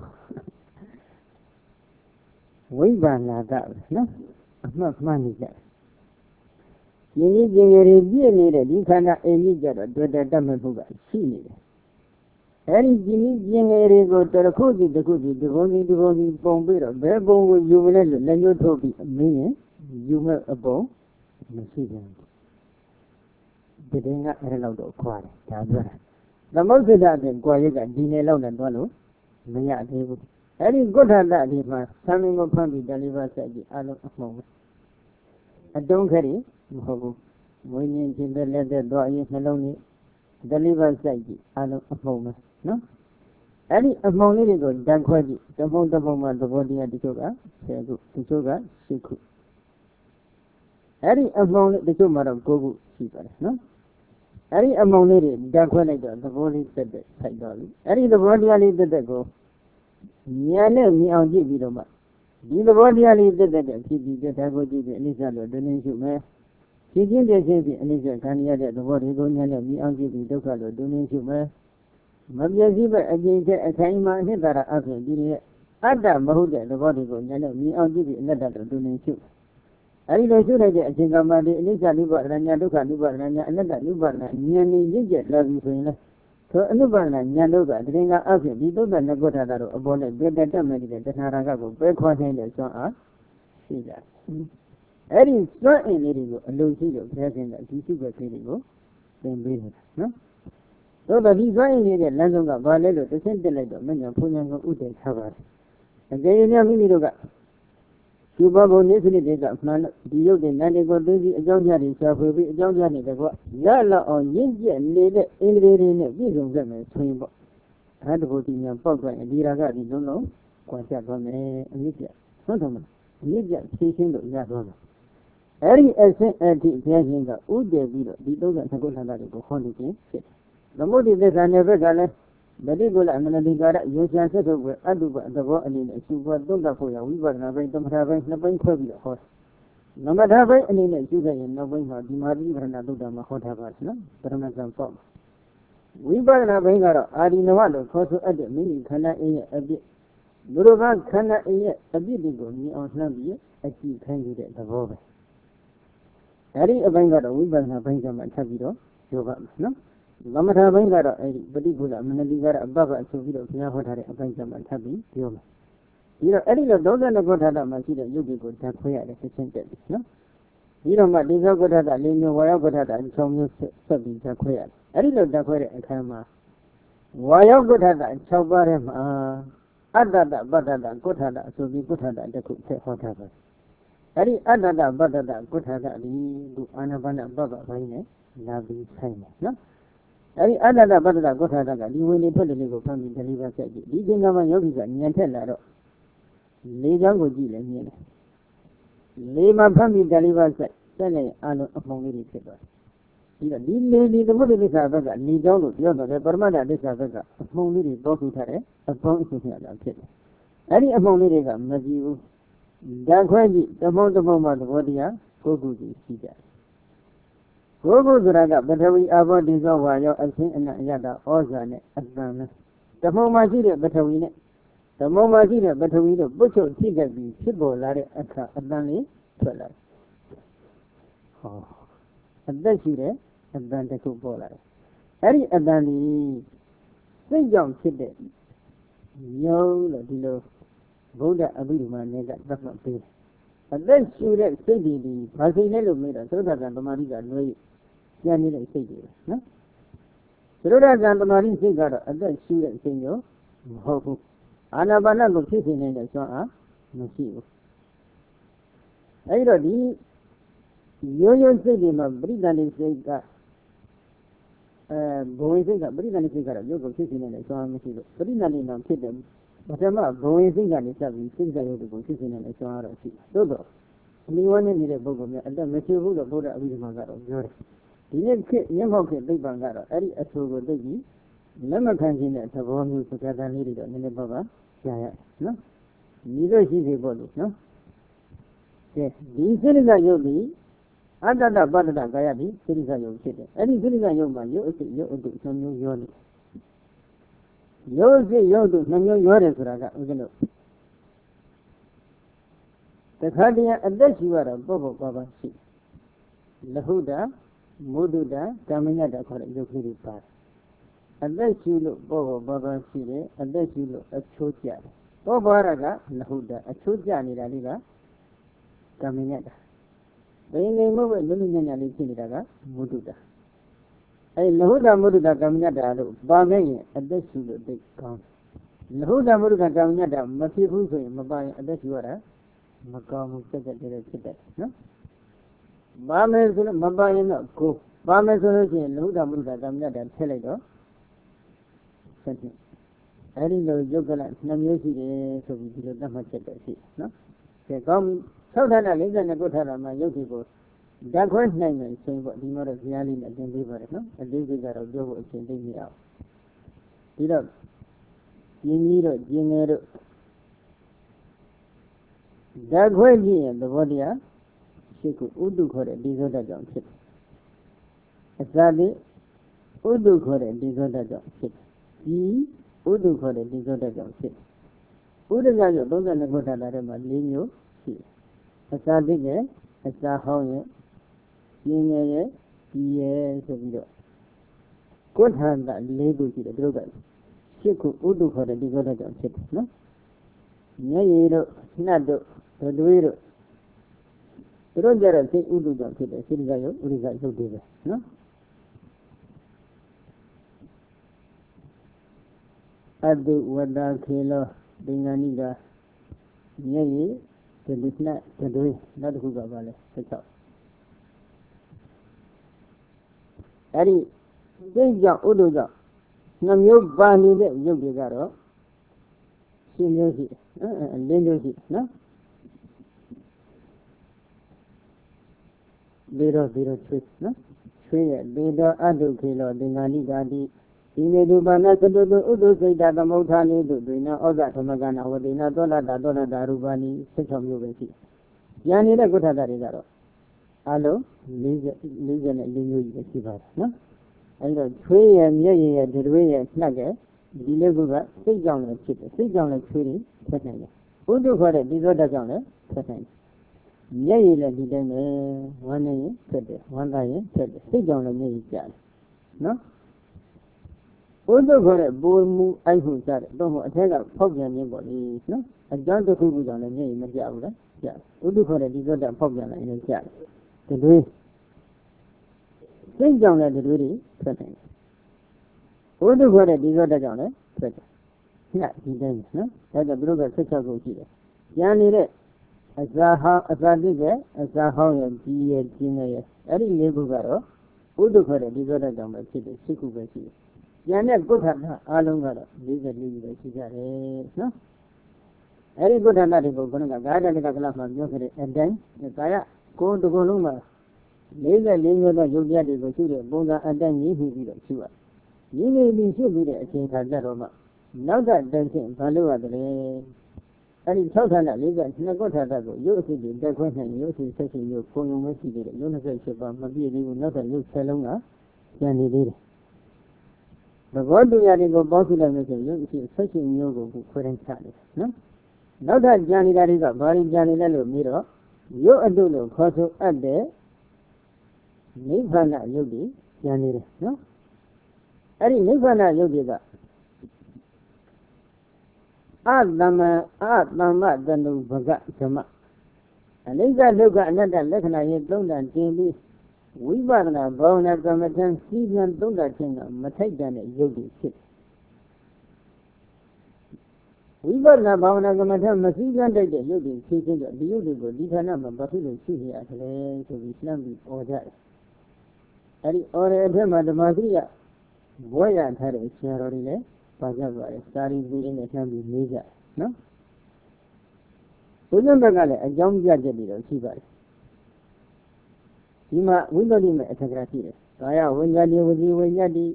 ဝိပ္ပန္နာကနော်အမှတ်မှန်နေကြပြင်းကြီးပြင်းငယ်တွေပြည့်နေတဲ့ဒီခန္ဓာအင်းကြီးကြတော့တွေ့တဲ့တတ်မဲ့ဖို့ကရှိနေတယ်အဲ့ဒီပြင်းပြင်းငယ်တွေကိုတခုစီတခုစီဒီဘုံစီပုံပြီးတော့ဘယ်ပုံကိုယူမလဲလို့လက်ညှိုးထုတ်ပြီးမင်းရင်ယူမဲ့အပုံမရှိဘူးဒီတင်ကအဲ့လောက်တော့ခွာတယ်ဒါပြောတာသမုဒ္ဒတာတဲ့ကြွားရက်ကဒီနယ်လောက်နဲ့တွားလို့မရသေးဘူးအဲ့ဒီကုဋ္ဌတဒီမှာသံမင်းကိုဖမ်းပြီးတယ်လီဘာဆက်ကြည့်အလုံးအမှုံအတုံးခရီးမဟုတ်ဘူးဝိညာဉ်ဖြစ်တဲ့လက်သက်သွားရင်နှလုံးလေးတယ်လီဘာဆက်ကြည့်အလုံးအမှုံပဲနော်အဲ့ဒီအမှောင်လေးတွေကိုဓာတ်ခွဲကြည့်တပုံမှာသဘောတရားတချို့က10ခုတချို့က10ခုအဲ့ဒီအမှောင်လေးတချို့မှာတော့9ခုရှိပါတယ်နော်အဲ့ဒီအမှောင်လေးတွေဓာတ်ခွဲလိုက်တော့သဘောလေးတက်တက်ဆိုင်တော့ပြီအဲ့ဒီသဘောတရားလေးတက်တက်ကိုဉာဏ်နဲ့မြင်အောင်ကြည့်ပြီးတော့မှဒီသဘောတရားလေးတက်တက်ဖြစ်ပြီးတဲ့ဓာတ်ကိုကြည့်ပြီးအနိစ္စလို့တွင်ရှုမယ်ဖြစ်ချင်းပြချင်းဖြင့်အနိစ္စခံရတဲ့သဘောတွေကိုဉာဏ်နဲ့မြင်အောင်ကြည့်ပြီးဒုက္ခလို့တွင်ရှုမယ်မပြည့်စည်ပဲအကျဉ်းချက်အခိုင်အမာအနှစ်သာရအဖြစ်ဒီရဲ့အတ္တမဟုတ်တဲ့သဘောတွေကိုဉာဏ်နဲ့မြင်အောင်ကြည့်ပြီးအနတ္တလို့တွင်ရှုအဲဒီလိုရှုလိုက်တဲ့အချိန်ကမှဒီအနိစ္စနိဗ္ဗာန်ဉာဏ်ဒုက္ခနိဗ္ဗာန်ဉာဏ်အနတ္တနိဗ္ဗာန်ဉာဏ်ရင့်ကျက်လာပြီဆိုရင်လေဆိုအနိဗ္ဗာန်ဉာဏ်တို့ကတရင်ကအဖြစ်ဒီ32ခုထာတာတို့အပေါ်နဲ့ပြတ်တက်မဲ့တဲ့တဏှာရကကိုပဲခွာနိုင်တဲ့စွမ်းအားရှိကြအဲ့ဒီစွမ်းအင်လေးတွေကိုအလုံးရှိလို့ဘုရားရှင်ကဒီစုပဲသေးတွေကိုသင်ပေးတယ်နော်တော့ဒီစွမ်းအင်လေးလမ်းဆုံးကဘာလဲလို့တစ်ဆင့်တက်လိုက်တော့မညာဘုံညာကိုဥတည်ထားပါတယ်အကြိမ်များမိမိတို့ကဒီဘဘုံနိစ္စနိတေကမှန်ဒီရုပ်တဲ့နန္ဒီကိုသိပြီးအကြောင်းပြတွေရှာဖွေပြီးအကြောင်းပြနေတဲ့ကွရလောက်အောင်ရင့်ကျက်နေတဲ့အင်္ဂလိပ်တွေနဲ့ပြည့်စုံခဲ့မယ်ဆိုရင်ပေါ့ဒါတဘောတိညာပေါက်သွားရင်ဒီရာကဒီလုံးလုံးကွာကျသွားမယ်အမြင့်ပြဟုတ်တယ်မလားအမြင့်ပြဖြည့်ရှင်းလို့ရသွားမယ်အဲ့ဒီအဆင့်အထိဘုရားရှင်ကဥတည်ပြီးတော့ဒီ32ခုထာတာတွေကိုဟောနေခြင်းဖြစ်တယ်သမုဒိသစ္စာနယ်ဘက်ကလည်းဗတိကုလအမနတိကာရယောရှာဆက်ထုတ်ပဲအတုပသဘောအနေနဲ့ရှုပွားသုံးသပ်ဖို့ရဝိပဿနာပိုင်းသမထပိုင်းနှစ်ပိုင်းခွဲပြီးတော့ဟောသမထပိုင်းအနေနဲ့ရှုခဲ့ရင်နောက်ပိုင်းမှာဒီမာတိပရဏသုတ္တမှာဟောထားပါနော်ပရမဇံပေါ့ဝိပဿနာပိုင်းကတော့အာဒီနဝလို့ခေါ်ဆိုအပ်တဲ့မိမိခန္ဓာအင်းရဲ့အပြစ်လူတို့ကခန္ဓာအင်းရဲ့အပြစ်တွေကိုမြင်အောင်လှမ်းပြီးအကြည့်ခိုင်းတဲ့သဘောပဲအဲဒီအပိုင်းကတော့ဝိပဿနာပိုင်းကမှထပ်ပြီးတော့ပြောပါမယ်နော်သမထပိုင်းကတော့အဲဒီပฏิကုလမနတိကာရအပ္ပအဆိုပြီးတော့ဘုရားဟောထားတဲ့အပိုင်းကမှထပ်ပြီးပြောမယ်ပြီးတော့အဲဒီလို32ခုထာတာမှာရှိတဲ့ယုတ်တွေကိုဓာတ်ခွဲရတယ်ဆက်ချင်းတက်တယ်နော်ပြီးတော့မှဒီသောကုဋ္ဌတာ၄မျိုးဝါယောကုဋ္ဌတာ6မျိုးဆက်ပြီးဓာတ်ခွဲရတယ်အဲဒီလိုဓာတ်ခွဲတဲ့အခါမှာဝါယောကုဋ္ဌတာ6ပါးထဲမှာအတ္တတပတ္တတကုဋ္ဌတာအဆိုပြီးကုဋ္ဌတာတစ်ခုဆက်ဟောထားပါတယ်အဲဒီအတ္တတပတ္တတကုဋ္ဌတာဒီလူအာနာပါနပပပိုင်းနဲ့လာပြီးဆိုင်တယ်နော်အဲဒီအတ္တတပတ္တတကုဋ္ဌတာကဒီဝင်လေထွက်လေလေးကိုဖမ်းပြီးတယ်လီဘာဆက်ကြည့်ဒီသင်္ကမယောဂီကဉာဏ်ထက်လာတော့လေးချောင်းကိုကြည့်လဲမြင်တယ်လေးမှာဖမ်းပြီးတယ်လီဘာဆက်နေအလုံးအမှုံလေးတွေဖြစ်သွားတယ်ပြီးတော့ဒီသမုဒ္ဒိသစ္စာဘက်ကလေးချောင်းလို့ပြောတော့တယ်ပရမတ္ထသစ္စာဘက်ကအမှုံလေးတွေတောထူထားတယ်အပေါင်းအစုံရတာဖြစ်တယ်အဲဒီအမှုံလေးတွေကမကြည့်ဘူးဓာတ်ခွဲကြည့်တမုံမှာသဘောတရားကိုယ်ကူကြည့်ရှိကြတယ်ကိုယ်ကူဆိုတာကပထဝီအာဘောဒီဇောဝါယောအချင်းအနအယတဩဇာနဲ့အတန်နဲ့တမုံမှာရှိတဲ့ပထဝီနဲ့ဓမ္မမရှိတဲ့ပထဝီတို့ပုတ်ချုပ်ဖြစ်တဲ့ပြီးဖြစ်ပေါ်လာတဲ့အခါအတန်လေးထွက်လာတယ်ဟောအသက်ရှိတဲ့အတန်တစ်ခုပေါ်လာတယ်အဲ့ဒီအတန်ဒီစိတ်ကြောင့်ဖြစ်တဲ့ယုံလို့ဒီလိုဗုဒ္ဓအဘိဓမ္မာနဲ့ကသတ်မှတ်ပေးတယ်အသက်ရှူတဲ့စိတ်တွေဒီဘာစိတ်လဲလို့မေးတော့သုဒ္ဓကံတမာတိကလွဲ၍ကျန်နေတဲ့စိတ်တွေနော်သုဒ္ဓကံတမာတိစိတ်ကတော့အသက်ရှူတဲ့စိတ်မျိုးမဟုတ်ဘူးအာနာပါနကိုဖြစ်စေနိုင်တဲ့စွမ်းအားမရှိဘူးအဲဒီတော့ဒီရိုးရိုးစိတ်တွေမှာပရိသန္တိစိတ်ကဘဝစိတ်ကပရိသန္တိစိတ်ကတော့ရုပ်ကိုဖြစ်စေနိုင်တဲ့စွမ်းအားမရှိလို့ပရိသန္တိမှာဖြစ်တယ်ပထမဘဝစိတ်ကနေစပြီးစိတ်ကရုပ်ကိုဖြစ်စေနိုင်တဲ့စွမ်းအားတော့ရှိတယ်သို့တော့အမိဝမ်းနေတဲ့ပုဂ္ဂိုလ်များအသက်မရှိဘူးလို့ဘုရားအဘိဓမ္မာကတော့ပြောတယ်ဒီနေ့ခေတ်မျက်မှောက်ခေတ်သိပ္ပံကတော့အဲ့ဒီအဆိုကိုသိပြီးလက်မခံခြင်းတဲ့သဘောမျိုးစကားသံလေးတွေတော့နည်းနည်းပါးပါးကြားရနော်ဒီလိုရှိသေးပေါ့လို့နော်ကဲဒီစိရိကယုတ်ဒီအတ္တတပတ္တတကာယဒီစိရိကယုတ်ဖြစ်တယ်အဲ့ဒီစိရိကယုတ်မှာယုတ်အစိယုတ်အတုနှမျိုးရောနေယုတ်အစိယုတ်အတုနှမျိုးရောတယ်ဆိုတာကဥက္ကလို့တခါတည်းအသက်ရှူရတော့ပေါ့ပေါ့ပါပါရှိလဟုတမုဒ္ဒတကာမညတခေါ်တဲ့ယုတ်ကလေးတွေပါတယ်အသက်ရှူလို့ပေါ့ပေါ့ပါပါရှိတယ်အသက်ရှူလို့အချိုးကျတယ်ပေါ့ပါရကလဟုတအချိုးကျနေတာလေးကကာမညတဘိနေမဟုတ်ပဲလူလူညံ့ညံ့လေးဖြစ်နေတာကမုဒ္ဒတအဲလဟုတမုဒ္ဒတကာမညတလို့ပါခဲ့ရင်အသက်ရှူလို့သိကောင်းလဟုတမုဒ္ဒတကာမညတမဖြစ်ဘူးဆိုရင်မပါရင်အသက်ရှူရတာမကောင်းဘူးစက်စက်တဲဖြစ်တယ်နော်ပါမယ်ဆိုလို့မပါရင်တော့ကိုပါမယ်ဆိုလို့ရှိရင်လဟုတမုဒ္ဒတကာမညတထည့်လိုက်တော့ဆက်ဖြစ်အဲ့ဒီလိုယုတ်ကလ2မျိုးရှိတယ်ဆိုပြီးဒီလိုသတ်မှတ်ချက်တော့ရှိနော်ကဲကောင်းပြီ6ဌာန52ခုဌာနမှာယုတ်ဒီကိုဓာတ်ခွဲနိုင်မယ်ဆိုရင်ပေါ့ဒီမှာတော့ဇာလေးနဲ့အတင်ပေးပါတယ်နော်အသေးစိတ်ကတော့ပြောဖို့အချိန်သိမရအောင်ဒီတော့ပြင်းကြီးတို့ကျင်းငယ်တို့ဓာတ်ခွဲကြည့်ရင်သဘောတရားရှိခုဥဒ္ဓခေါ်တဲ့ဒီဇောတကြောင့်ဖြစ်တယ်အစသည်ဥဒ္ဓခေါ်တဲ့ဒီဇောတကြောင့်ဖြစ်တယ်ဒီဥဒ္ဓခေါ်တဲ့ဒီဇောတကြောင့်ဖြစ်တယ်ဥဒ္ဓကကျ32ခုဌာနထဲမှာ4မျိုးရှိတယ်အစာတိရဲ့အစာဟောင်းရဲ့ပြင်းငယ်ရဲ့ဒီရဲ့ဆိုပြီးတော့ကိုယ်ထံက4ခုရှိတယ်သူတို့က8ခုဥဒ္ဓခေါ်တဲ့ဒီဇောတကြောင့်ဖြစ်တယ်နော်မျက်ရည်တို့နှက်တို့တွေးတို့သူတို့ကြတဲ့စိတ်ဥဒ္ဓကြောင့်ဖြစ်တယ်စိတ္တကယုတ်ဥဒ္ဓကယုတ်တွေပဲနော်အတုဝတ္တခေလောပင်္ဂဏိတာမျက်ရည်ဒီနှစ်တွေးနောက်တစ်ခုကပါလဲ16အဲ့ဒီစိတ်ကြောင့်ဥဒ္ဓကြောင့်2မျိုးပါနေတဲ့ယုတ်တွေကတော့10မျိုးရှိတယ်4မျိုးရှိနော်ဒီတော့ချွေးနော်ချွေးရဲ့ဒီတော့အတုခေလောပင်္ဂဏိတာဒီနေတုပါဏသတုတုဥဒ္ဓစိတ်တသမုဋ္ဌာနိတုဒိနာဩဇသမကနာဝတိနာသောလတာရူပနိ16မျိုးပဲရှိဉာဏ်နေတဲ့ကုဋ္ဌတာတွေကတော့အလုံး44မျိုးကြီးပဲရှိပါတယ်နော်အဲဒီတော့ချွေးရမျက်ရည်ရတွေးရနှက်ရဒီလေးခုကစိတ်ကြောင့်လည်းဖြစ်တယ်စိတ်ကြောင့်လည်းချွေးတယ်ထွက်နိုင်တယ်ဥဒ္ဓခေါ်တဲ့ဒီသောတကြောင့်လည်းထွက်နိုင်တယ်မျက်ရည်လည်းဒီတိုင်းပဲဝမ်းနေရင်ထွက်တယ်ဝမ်းသာရင်ထွက်တယ်စိတ်ကြောင့်လည်းမျက်ရည်ကျတယ်နော်ဥဒ္ဓခေါ်တဲ့ပူမှုအိုက်မှုစတဲ့တော့အထက်ကဖောက်ပြန်ခြင်းပေါ့လေနော်အကြောင်းတစ်ခုခုကြောင့်လည်းမျက်ရည်မကျဘူးလားကျတယ်ဥဒ္ဓခေါ်တဲ့ဒီသောတဖောက်ပြန်လိုက်ရင်ကျတယ်တွေးစိတ်ကြောင့်လည်းတွေးတွေထွက်နိုင်တယ်ဥဒ္ဓခေါ်တဲ့ဒီသောတကြောင့်လည်းထွက်တယ်ညဒီတိုင်းနော်ဒါကြောင့်သူတို့က16ခုရှိတယ်ကျန်နေတဲ့အစာဟောင်းအစာတိကအစာဟောင်းရဲ့ကြီးရဲ့ကျင်းရဲ့အဲ့ဒီ၄ခုကတော့ဥဒ္ဓခေါ်တဲ့ဒီသောတကြောင့်ပဲဖြစ်တယ်6ခုပဲရှိတယ်ကျန်တဲ့ကုဋ္ဌာအားလုံးကတော့44ခုပဲရှိကြတယ်နော်အဲဒီကုဋ္ဌာတွေကိုခဏကဂါရတကကလမှာပြောခဲ့တဲ့အတိုင်းကာယကိုယ်တစ်ခုလုံးမှာ44မျိုးသောယုတ်တရားတွေကိုရှုတဲ့ပုံစံအတိုင်းကြီးပြီးတော့ရှုရညီနေပြီးရှုပြီးတဲ့အချိန်ခါကျတော့မှနောက်တဲ့တန်းချင်းဘာလို့ရတယ်လဲအဲဒီ6ဌာန42ကုဋ္ဌာကိုရုပ်အစစ်တွေတက်ခွင့်နိုင်ရုပ်အစစ်ဆက်ရှင်မျိုးပုံရုံမရှိသေးတယ်ရုပ်28ပါမပြည့်သေးဘူးနောက်တဲ့ရုပ်10လုံးကကျန်နေသေးတယ်ဘောတူရတယ်ကိုပေါင်းစုလိုက်လို့ဆိုရင်ရုပ်အဖြစ်ဆက်ရှင်မျိုးကိုခွဲတိုင်းချတယ်နော်နောက်ထပ်ကြံနေတာတွေကဘာတွေကြံနေလဲလို့ပြီးတော့ရုပ်အတုလို့ခေါ်ဆိုအပ်တဲ့နိဗ္ဗာန်ရုပ်တွေကြံနေတယ်နော်အဲ့ဒီနိဗ္ဗာန်ရုပ်တွေကအတမ္မတနုဘဂဓမ္မအနိစ္စဒုက္ခအနတ္တလက္ခဏာရဲ့သုံးတန်တင်ပြီးဝိပဿနာဘာဝနာကမ္မထံစီကံသုံးတန်ခြင်းကမထိုက်တန်တဲ့ရုပ်တွေဖြစ်ဝိပဿနာဘာဝနာကမ္မထံမစီကံတိုက်တဲ့ရုပ်တွေဖြစ်ခြင်းကြောင့်ဒီရုပ်တွေကိုဒီဌာနမှာဘာဖြစ်လို့ရှိနေရတယ်ဆိုပြီးလှမ်းပြီးဩကြတယ်အဲ့ဒီဩရဲ့အထက်မှာဓမ္မသရိယဘွဲရထားတဲ့ဆရာတော်တွေလည်းပါကြပါတယ်စာရီပူရင်းနဲ့လှမ်းပြီးနေကြနော်ဘုရားဘက်ကလည်းအကြောင်းပြချက်တွေတော့ရှိပါတယ်ဒီမှာဝိပဿနာအထက်ကရှိတယ်ကာယဝိညာတိဝစီဝိညာတိ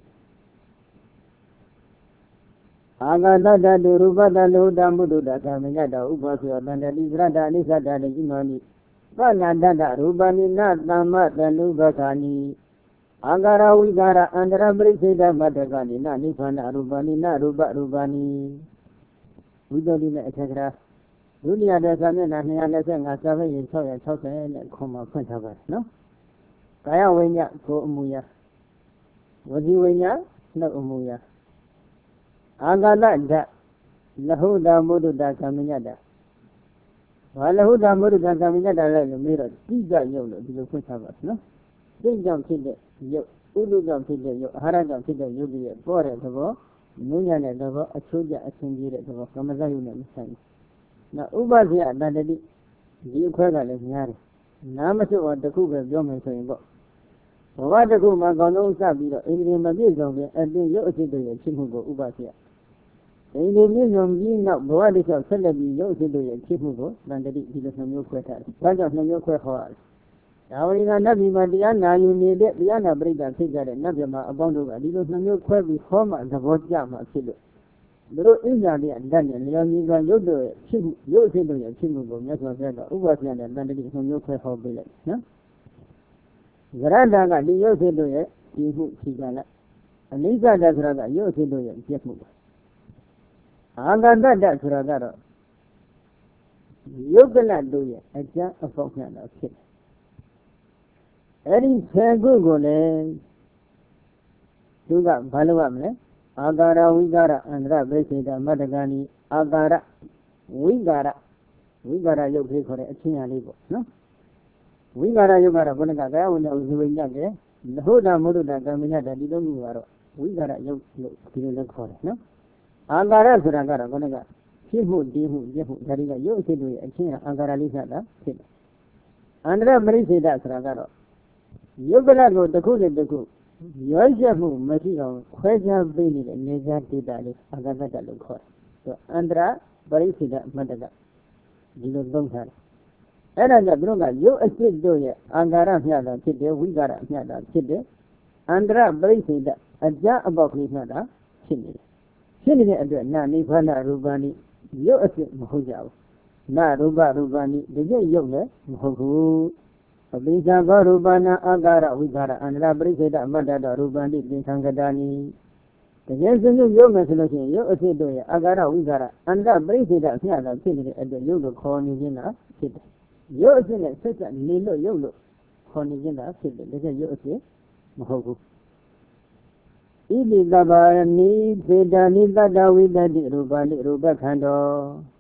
အာဂတတတုရူပတလောတမုဒ္ဒတာသမညတဥပ္ပခေယတန္တတိသရတအနိစ္စတတိဣမောနိသနာတတရူပနိနသမ္မတနုဘခာနိအာဂရဝိကာရအန္တရပရိစ္ဆေဒမတ္တကနိနနိဗ္ဗာန်ရူပနိနရူပရူပနိဝိပဿနာအထက်ကဒုတိယတဲ့စာမျက်နှာ225စာပေရင်660နဲ့ခွန်မှာဖွင့်ထားပါတယ်နော်ကာယဝိညာဉ်ကိုအမူအရာဝစီဝိညာဉ်နှုတ်အမူအရာအာဂတဓာတ်လဟုတမုဒ္ဒတာကမ္မညတဘာလဟုတမုဒ္ဒတာကမ္မညတလည်းလို့မေးတော့တိကျရုပ်လို့ဒီလိုဖွင့်ထားပါနော်စိတ်ကြောင့်ဖြစ်တဲ့ရုပ်ဥဒုကြောင့်ဖြစ်တဲ့ရုပ်အာဟာရကြောင့်ဖြစ်တဲ့ရုပ်ရဲ့ပေါ်တဲ့သဘောနုညံ့တဲ့သဘောအချိုးကျအဆင်ပြေတဲ့သဘောကမ္မဇယုနဲ့မဆိုင်ဘူးနောက်ဥပ္ပဇယတတ္တိဒီအခွဲကလည်းများတယ်နားမစွတ်တခုပဲပြောမယ်ဆိုရင်ပေါ့ဘဝတစ်ခုမှာကောင်းဆုံးစပြီးတော့အိန္ဒိယမပြည့်စုံပြန်အတင်းရုပ်အစစ်တွေရဲ့ဖြစ်မှုကိုဥပ္ပဇယအိန္ဒိယပြည့်စုံပြီးနောက်ဘဝတစ်လျှောက်ဆက်လက်ပြီးရုပ်အစစ်တွေရဲ့ဖြစ်မှုကိုတန်တတိဒီလိုနှမျိုးခွဲထားတယ်။ဒါကြောင့်နှမျိုးခွဲဟောရတယ်။ဒါဝိကနတ်ပြည်မှာတရားနာယူနေတဲ့တရားနာပရိသတ်ဖြစ်ကြတဲ့နတ်ပြည်မှာအပေါင်းတို့ကဒီလိုနှမျိုးခွဲပြီးဟောမှသဘောကျမှဖြစ်လို့သူတို့အင်းညာလေးအတတ်နဲ့လျော်ညီကရုပ်တို့ရဲ့ဖြစ်မှုရုပ်အစစ်တွေရဲ့ဖြစ်မှုကိုမြတ်စွာဘုရားကဥပ္ပဇယနဲ့တန်တတိနှမျိုးခွဲဟောပေးလိုက်နော်။ဇရတကဒီရုပ်ဖြစ်တို့ရဲ့ဒီမှုရှိကြလားအနိစ္စတဆိုတာကရုပ်ဖြစ်တို့ရဲ့ပြည့်မှုပါအာဂတတဆိုတာကတော့ယုတ်ကလတို့ရဲ့အကျမ်းအဖောက်ခံတာဖြစ်တယ်အဲ့ဒီ10ခုကိုလည်းသူကဘာလို့ရမလဲအာကာရဝိကာရအန္တရပိစေတမတ္တကဏီအာကာရဝိကာရရုပ်ဖြစ်ခေါ်တဲ့အချင်းအလေးပေါ့နော်ဝိကာရယုတ်ကတော့ဘုန်းကကာယဝိညာဉ်ဥစ္စဝိညာဉ်ရဲ့လဟုတမုဒ္ဒတာကမ္မညတဒီလိုမျိုးကတော့ဝိကာရယုတ်လို့ဒီလိုလည်းခေါ်တယ်နော်အာကာရဆိုတာကတော့ဘုန်းကဖြစ်မှုတည်မှုပြည့်မှုဒါတွေကရုပ်အဖြစ်တွေအချင်းအာကာရလေးဆက်တာဖြစ်တယ်အန္တရပရိစေတဆိုတာကတော့ယုတ်ကလကိုတစ်ခုနဲ့တစ်ခုရောချက်မှုမရှိအောင်ခွဲခြားပေးနေတဲ့နေစားဒေတာလေးအာဂတတလို့ခေါ်တယ်အန္တရပရိစေတမတ္တကဒီလိုသုံးထားတယ်အဲ့ဒါကြောင့်သူတို့ကရုပ်အစစ်တို့ရဲ့အာကာရမျှတာဖြစ်တယ်ဝိကာရမျှတာဖြစ်တယ်အန္တရပရိစေတအကြအပေါက်ကလေးမျှတာဖြစ်နေတယ်ဖြစ်နေတဲ့အတွက်နာနိဗ္ဗာန်ရူပနိရုပ်အစစ်မဟုတ်ကြဘူးနာရူပရူပနိတကယ်ရုပ်လည်းမဟုတ်ဘူးအပိသဘောရူပနာအာကာရဝိကာရအန္တရပရိစေတမတ္တတရူပနိသင်္ခါကတာနိတကယ်စင်ရုပ်မယ်ဆိုလို့ရှိရင်ရုပ်အစစ်တို့ရဲ့အာကာရဝိကာရအန္တရပရိစေတမျှတာဖြစ်နေတဲ့အတွက်ရုပ်ကိုခေါ်နေခြင်းလားဖြစ်တယ်ရုပ်အစစ်နဲ့ဆက်ဆက်နေလို့ရုပ်လို့ခေါ်နေခြင်းလားဖြစ်တယ်တကယ်ရုပ်အစစ်မဟုတ်ဘူးဣတိတဗ္ဗာနိသေတနိတတ္တဝိတ္တိရူပနိရူပခန္ဓော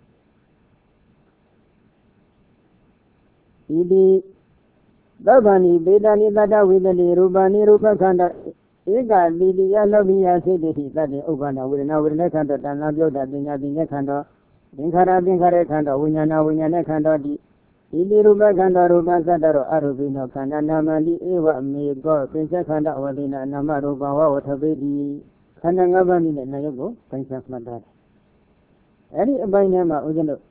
ဣတိသဗ္ဗာနိသေတနိတတ္တဝိတ္တိရူပနိရူပခန္ဓေဧကတိတိယလောကိယစေတိတိတတ္တေဥပ္ပန္နဝေဒနာဝေဒနာခန္ဓေတဏ္ဍပြုတ်တာပညာပညာခန္ဓေသင်္ခါရသင်္ခါရခန္ဓေဝိညာဏဝိညာဏခန္ဓေတိဣတိရူပခန္ဓေရူပသတ္တရောအရူပိနောခန္ဓာနာမတိဧဝမေကောပင်စခန္ဓဝတိနာနာမရူပဝဝထပိတိခန္ဓာ၅ပါးနည်းနဲ့နာယုတ်ကိုပိုင်းခြားမှတ်ထားတယ်အဲ့ဒီအပိုင်းထဲမှာဦးဇင်းတို့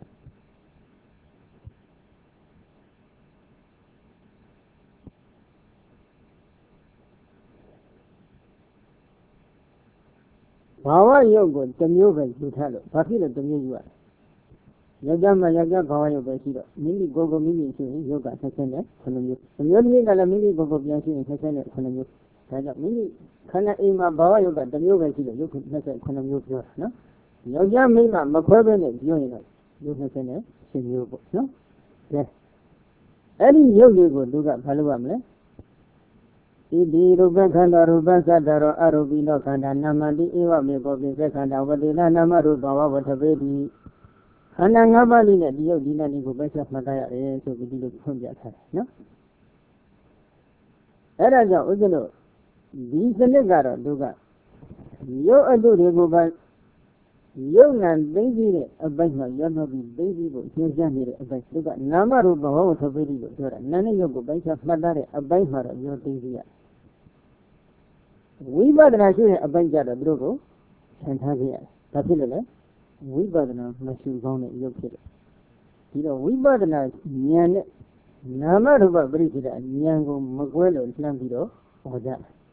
ဘာဝယုတ်ကိုတစ်မျိုးပဲယူထားလို့ဘာဖြစ်လို့တစ်မျိုးယူရလဲယောက်ျားမှယောက်ျားဘာဝယုတ်ပဲရှိတော့မိမိကိုယ်ကိုမိမိရှိရင်ယုတ်ကဆက်ဆက်နဲ့9မျိုးအမျိုးသမီးကလည်းမိမိကိုယ်ကိုပြန်ရှိရင်ဆက်ဆက်နဲ့9မျိုးဒါကြောင့်မိမိခန္ဓာအိမ်မှာဘာဝယုတ်ကတစ်မျိုးပဲရှိတယ်ယုတ်29မျိုးပြောတာနော်ယောက်ျားမိန်းမမခွဲဘဲနဲ့ပြောရင်တော့ယုတ်28မျိုးပေါ့နော်ကဲအဲ့ဒီယုတ်တွေကိုသူကဘာလုပ်ရမလဲဒီရူပခန္ဓာရူပသတ္တရောအရူပိနောခန္ဓာနာမတိဧဝမေဘောပိစေခန္ဓာဝတိနာနာမရူပဝဝထပေတိခန္ဓာ၅ပါးလေးနဲ့ဒီယုတ်ဒီနာလေးကိုပဲဆက်မှတ်ရတယ်ဆိုပြီးဒီလိုဖွင့်ပြထားတယ်နော်အဲ့ဒါကြောင့်ဥစ္စာတို့ဒီစနစ်ကတော့သူကရုပ်အတုတွေကိုပဲရုပ်နာသိသိတဲ့အပိုင်းမှာရောက်တော့ပြီးသိသိကိုရှင်းပြနေတဲ့အပိုင်းသူကနာမရူပဝဝထပေတိလို့ပြောတာနာနဲ့ရုပ်ကိုပိုင်းခြားမှတ်တဲ့အပိုင်းမှာတော့ရောသိသိရဝိပဿနာရှိတဲ့အပိုင်းကြတော့သူတို့ကိုဆင်ထားကြရတယ်ဒါဖြစ်လို့လေဝိပဿနာမရှိကောင်းတဲ့ရုပ်ဖြစ်တယ်ဒီတော့ဝိပဿနာဉာဏ်နဲ့နာမရူပပရိစ္ဆေဒဉာဏ်ကိုမကွဲလို့လှမ်းပြီးတော့ဟောကြ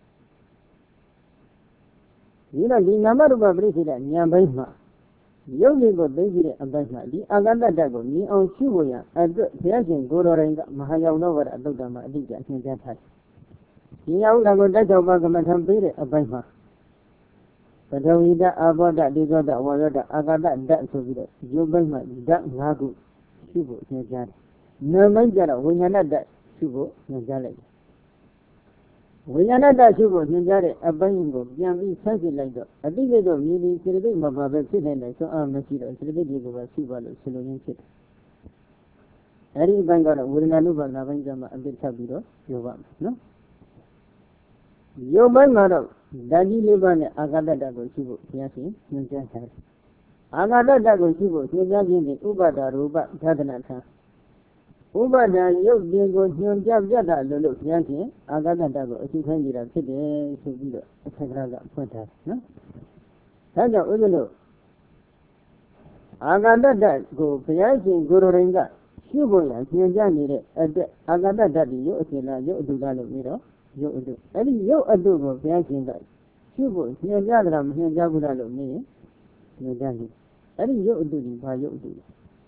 ဒီတော့ဒီနာမရူပပရိစ္ဆေဒဉာဏ်ပိုင်းမှာရုပ်တွေကိုသိသိတဲ့အပိုင်းမှာဒီအာဂတတ္တကိုမြင်အောင်ရှုဖို့ရအတွက်ဘုရားရှင်ကိုယ်တော်တိုင်ကမဟာယောင်တော်ဝရအတုတ္တမှာအတိအကျအရှင်းပြထားတယ်ဒီယောက်ကိုတိုက်တော်ပါကမ္မထံပေးတဲ့အပိုင်းမှာပထဝီဓာတ်အာဘောဓာတ်ဒီဇောဓာတ်ဝါယောဓာတ်အာဂတဓာတ်ဆိုပြီးတော့ရုပ်ပိုင်းမှာဓာတ်၅ခုရှုဖို့ညွှန်ကြားတယ်။နာမ်ပိုင်းကျတော့ဝိညာဏဓာတ်ရှုဖို့ညွှန်ကြားလိုက်တယ်။ဝိညာဏဓာတ်ရှုဖို့ညွှန်ကြားတဲ့အပိုင်းကိုပြန်ပြီးဆက်ကြည့်လိုက်တော့အတိတ်တော့မြည်ပြီးစိတ္တိမပါပဲဖြစ်နေတယ်ဆိုအားမရှိတော့စိတ္တိတွေကိုပဲရှုပါလို့ဆိုလိုရင်းဖြစ်တယ်။အဲဒီအပိုင်းကတော့ဝေဒနာနုပါဒနာပိုင်းကျမှအပြစ်ထပ်ပြီးတော့ပြောပါမယ်နော်။ရုပ်ပိုင်းမှာတော့ဓာတ်ကြီး၄ပါးနဲ့အာဂတတကိုရှိဖို့ဘုရားရှင်ညွှန်ကြားထားတယ်။အာဂတတကိုရှိဖို့ညွှန်ကြားခြင်းဖြင့်ဥပဒါရူပဓာတနာထံဥပဒါရုပ်ပြင်ကိုညွှန်ကြားပြတာလို့ဘုရားရှင်အာဂတတကိုအရှိခိုင်းကြတာဖြစ်တယ်ဆိုပြီးတော့အထက်ကကဖွင့်ထားတယ်နော်။ဒါကြောင့်ဥဒ္ဒလို့အာဂတတကိုဘုရားရှင်ကိုယ်တော်ရင်ကရှုဖို့ရညွှန်ကြားနေတဲ့အတွက်အာဂတတဒီရုပ်အစဉ်လားရုပ်အတုလားလို့ပြီးတော့ရုပ်အတုအဲ့ဒီရုပ်အတုကိုဘုရားရှင်ကရှုဖို့ညွှန်ကြားကြတာမညွှန်ကြားဘူးလားလို့မေးရင်ညွှန်ကြားတယ်အဲ့ဒီရုပ်အတုဒီဘာရုပ်အတုလဲ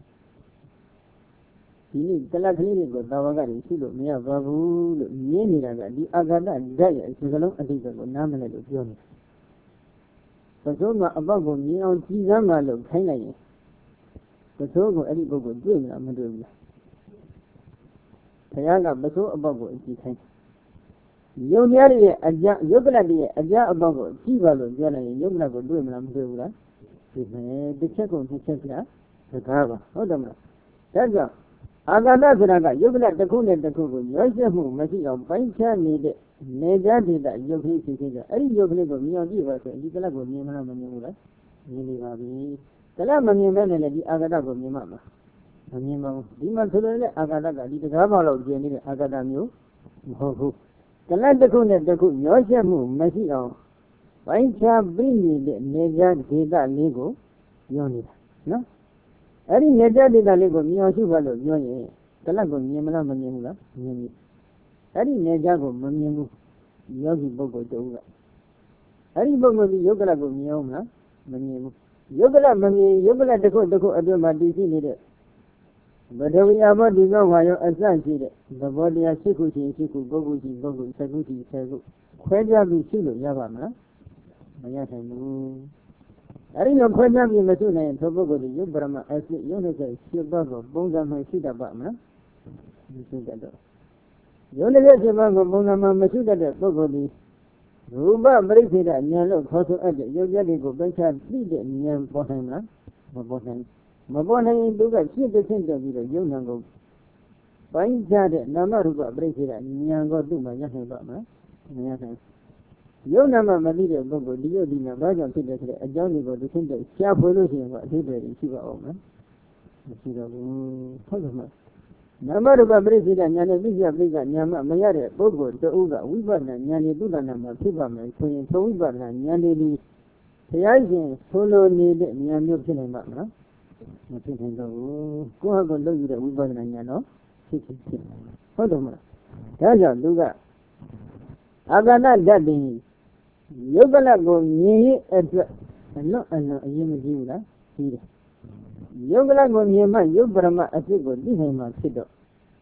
ဒီနေ့တလကလေးတွေကိုသာဝကတွေရှုလို့မရပါဘူးလို့မြင်နေတာကဒီအာဂတဓာတ်ရဲ့စကလုံးအတိတ်ကိုနားမလဲလို့ပြောနေပစိုးမှာအပေါက်ကိုမြင်အောင်ကြည်စမ်းမှလို့ခိုင်းလိုက်ရင်ပစိုးကိုအဲ့ဒီပုဂ္ဂိုလ်တွေ့မလားမတွေ့ဘူးလားဘုရားကပစိုးအပေါက်ကိုအကြည့်ခိုင်းယုံတရားရဲ့အကြယုတ်ကလတ်ရဲ့အကြအပေါက်ကိုကြည့်ပါလို့ပြောလိုက်ရင်ယုတ်ကလတ်ကိုတွေ့မလားမတွေ့ဘူးလားဒီမဲ့တစ်ချက်ကိုနှစ်ချက်ပြစကားပါဟုတ်တယ်မလားဒါကြောင့်အာဂတဆိုတာကယုတ်ကလတ်တစ်ခုနဲ့တစ်ခုကိုရောရှက်မှုမရှိအောင်ပိုင်းခြားနေတဲ့နေကြဒေသယုတ်ကလေးဖြစ်ဖြစ်ကြအဲ့ဒီယုတ်ကလေးကိုမြင်အောင်ကြည့်ပါဆိုဒီကလတ်ကိုမြင်မလားမမြင်ဘူးလားမြင်နေပါပြီကလတ်မမြင်မဲ့လည်းဒီအာဂတကိုမြင်မှာမမြင်ပါဘူးဒီမှာဆိုတဲ့အာဂတကဒီတကားပေါက်လောက်ကျင်နေတဲ့အာဂတမျိုးမဟုတ်ဘူးကလတ်တစ်ခုနဲ့တစ်ခုညှောရှက်မှုမရှိအောင်ပိုင်းခြားပြီးနေတဲ့နေကြဒေသလေးကိုပြောနေတာနော်အဲ့ဒီနေကြဒေသလေးကိုမြင်အောင်ရှုပါလို့ပြောရင်ကလတ်ကိုမြင်မလားမမြင်ဘူးလားမြင်ပြီအဲ့ဒီနေကြကိုမမြင်ဘူးယောဂီပုဂ္ဂိုလ်တူကအဲ့ဒီပုဂ္ဂိုလ်ဒီယုတ်ကလတ်ကိုမြင်အောင်မလားမမြင်ဘူးယုတ်ကလတ်မမြင်ယုတ်ကလတ်တစ်ခုအတွင်းမှာတည်ရှိနေတဲ့ဘဒဝိယဘောဒီကောဝါယောအစရှိတဲ့သဘောတရားရှိခုရှိရှိခုပုဂ္ဂိုလ်ရှိပုဂ္ဂိုလ်ဆက်ခုရှိဆက်ခုခွဲခြားပြီးရှိလို့ရပါမလားမရနိုင်ဘူးအဲ့ဒီလိုခွဲခြားပြီးမရှိနိုင်ရင်သောပုဂ္ဂိုလ်ဒီယုတ်ပရမအစစ်ယုတ်နဲ့ရှိပါကိုပုံစံမှရှိတတ်ပါမလားမရှိတတ်တော့ယုတ်နဲ့ရှိပါကိုပုံစံမှမရှိတတ်တဲ့ပုဂ္ဂိုလ်ဒီရူပပရိစ္ဆေဒဉာဏ်လို့ခေါ်ဆိုအပ်တဲ့ယုတ်ရည်ကိုပိုင်းခြားသိတဲ့ဉာဏ်ပေါ်နိုင်မလားမပေါ်နိုင်မပေါ်နိုင်သူကရှင်းတဲ့ရှင်းတယ်ပြီးတော့ယုံနာကိုပိုင်းခြားတဲ့နာမရူပပရိစ္ဆေဒဉာဏ်ကိုသူ့မှာရနိုင်ပါမလားမရနိုင်ယုံနာမှမသိတဲ့ပုဂ္ဂိုလ်ဒီယုတ်ဒီနာဘာကြောင့်ဖြစ်တယ်ဆိုတဲ့အကြောင်းတွေကိုသူရှင်းတဲ့ရှားဖွေလို့ရှိရင်ကအသေးတွေရှိပါအောင်မလားမရှိတော့ဘူးဟုတ်တယ်မလားနာမရူပပရိစ္ဆေဒဉာဏ်နဲ့သိကြပိကဉာဏ်မှမရတဲ့ပုဂ္ဂိုလ်တဦးကဝိပဿနာဉာဏ်နဲ့သူ့တဏ္ဍာမှာဖြစ်ပါမယ်ဆိုရင်သုံးဝိပဿနာဉာဏ်တွေဒီဘုရားရှင်ဆိုလိုနေတဲ့ဉာဏ်မျိုးဖြစ်နိုင်ပါမလားမဖြစ်နိုင်တော့ဘူးကိုယ့်ဟာကိုယ်လုပ်ယူတဲ့ဝိပဿနာဉာဏ်တော့ဖြစ်ဟုတ်တယ်မလားဒါကြောင့်သူကအာဂတဓာတ်တင်ယုတ်ကလတ်ကိုမြင်ရင်အတွက်အလွန်အရေးမကြီးဘူးလားကြီးတယ်ယုတ်ကလတ်ကိုမြင်မှယုတ်ပရမအစစ်ကိုသိနိုင်မှဖြစ်တော့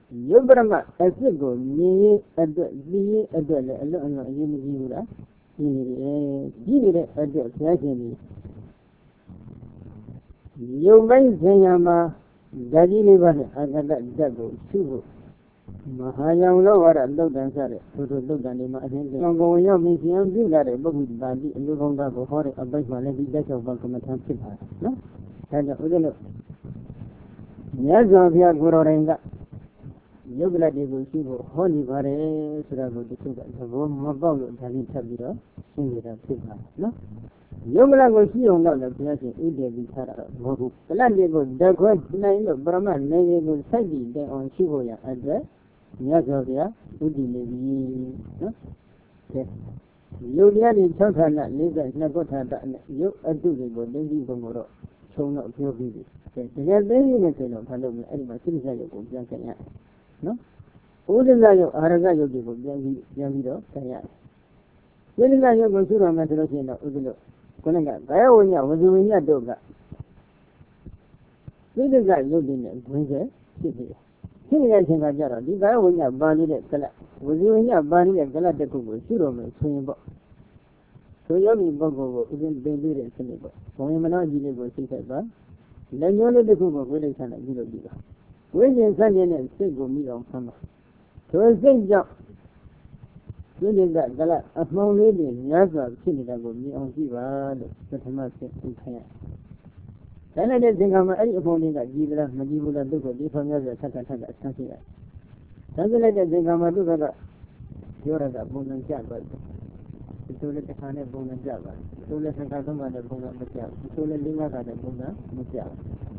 Yubrama, a single, me, a dollar, a little, you give it a dot, certainly. You may say, Yama, Daddy Liver, and that Dago, Sugo. Mahayam lower at low than Sarah, to look at him. I think I'm going up in the young view that a book with Bandi and look on that for a bike my lady deck of Bancomat Pit. No? And the Yes, of your Gurorenga. You glad you will see holy Vare, Surago, the sugar, the room of Bowl, Tani Tabira, sing it up to her. No? Yongla will see on the pleasure, Ude Vitara, Moru. The land will the great name of Brahman, may will say there on Shivoya address. Yes, of ya, Udi maybe. No? You really told her that Lisa never had that. You are doing what they do tomorrow. So not your baby. Together, they say, no, hello, anybody, citizen of Yankaya. No? All the Layo, Aragayo, Yamido, Kaya. When the Layo goes to a Matrosina, Udo, Konanga, Gaonia was doing your dog. When the guy lived in a winter, city. Here I think I got a big guy when you have body at Kala. Was doing your body at Kala de Kubu, Sudo, swing box. So Yogi Bogo isn't baby and Senegal. For him and I did go see that. Then you only the Kubu, where they can do it. When you send in and still go meet on summer. So I think that when is that Gala, a small lady, Yaza, Chili that will be on Ziva, the Tamas in Kaya. Then I didn't think I'm any opponent that Gila, Madibula, Dugo, different as a Takataka, something like that. Something like that, think I'm a Duga, you're a Bonan Jabba. So let the Hana Bonan Jabba. So let the Katama, the Bonan Jabba. So let the Lima, the Bonan Jabba.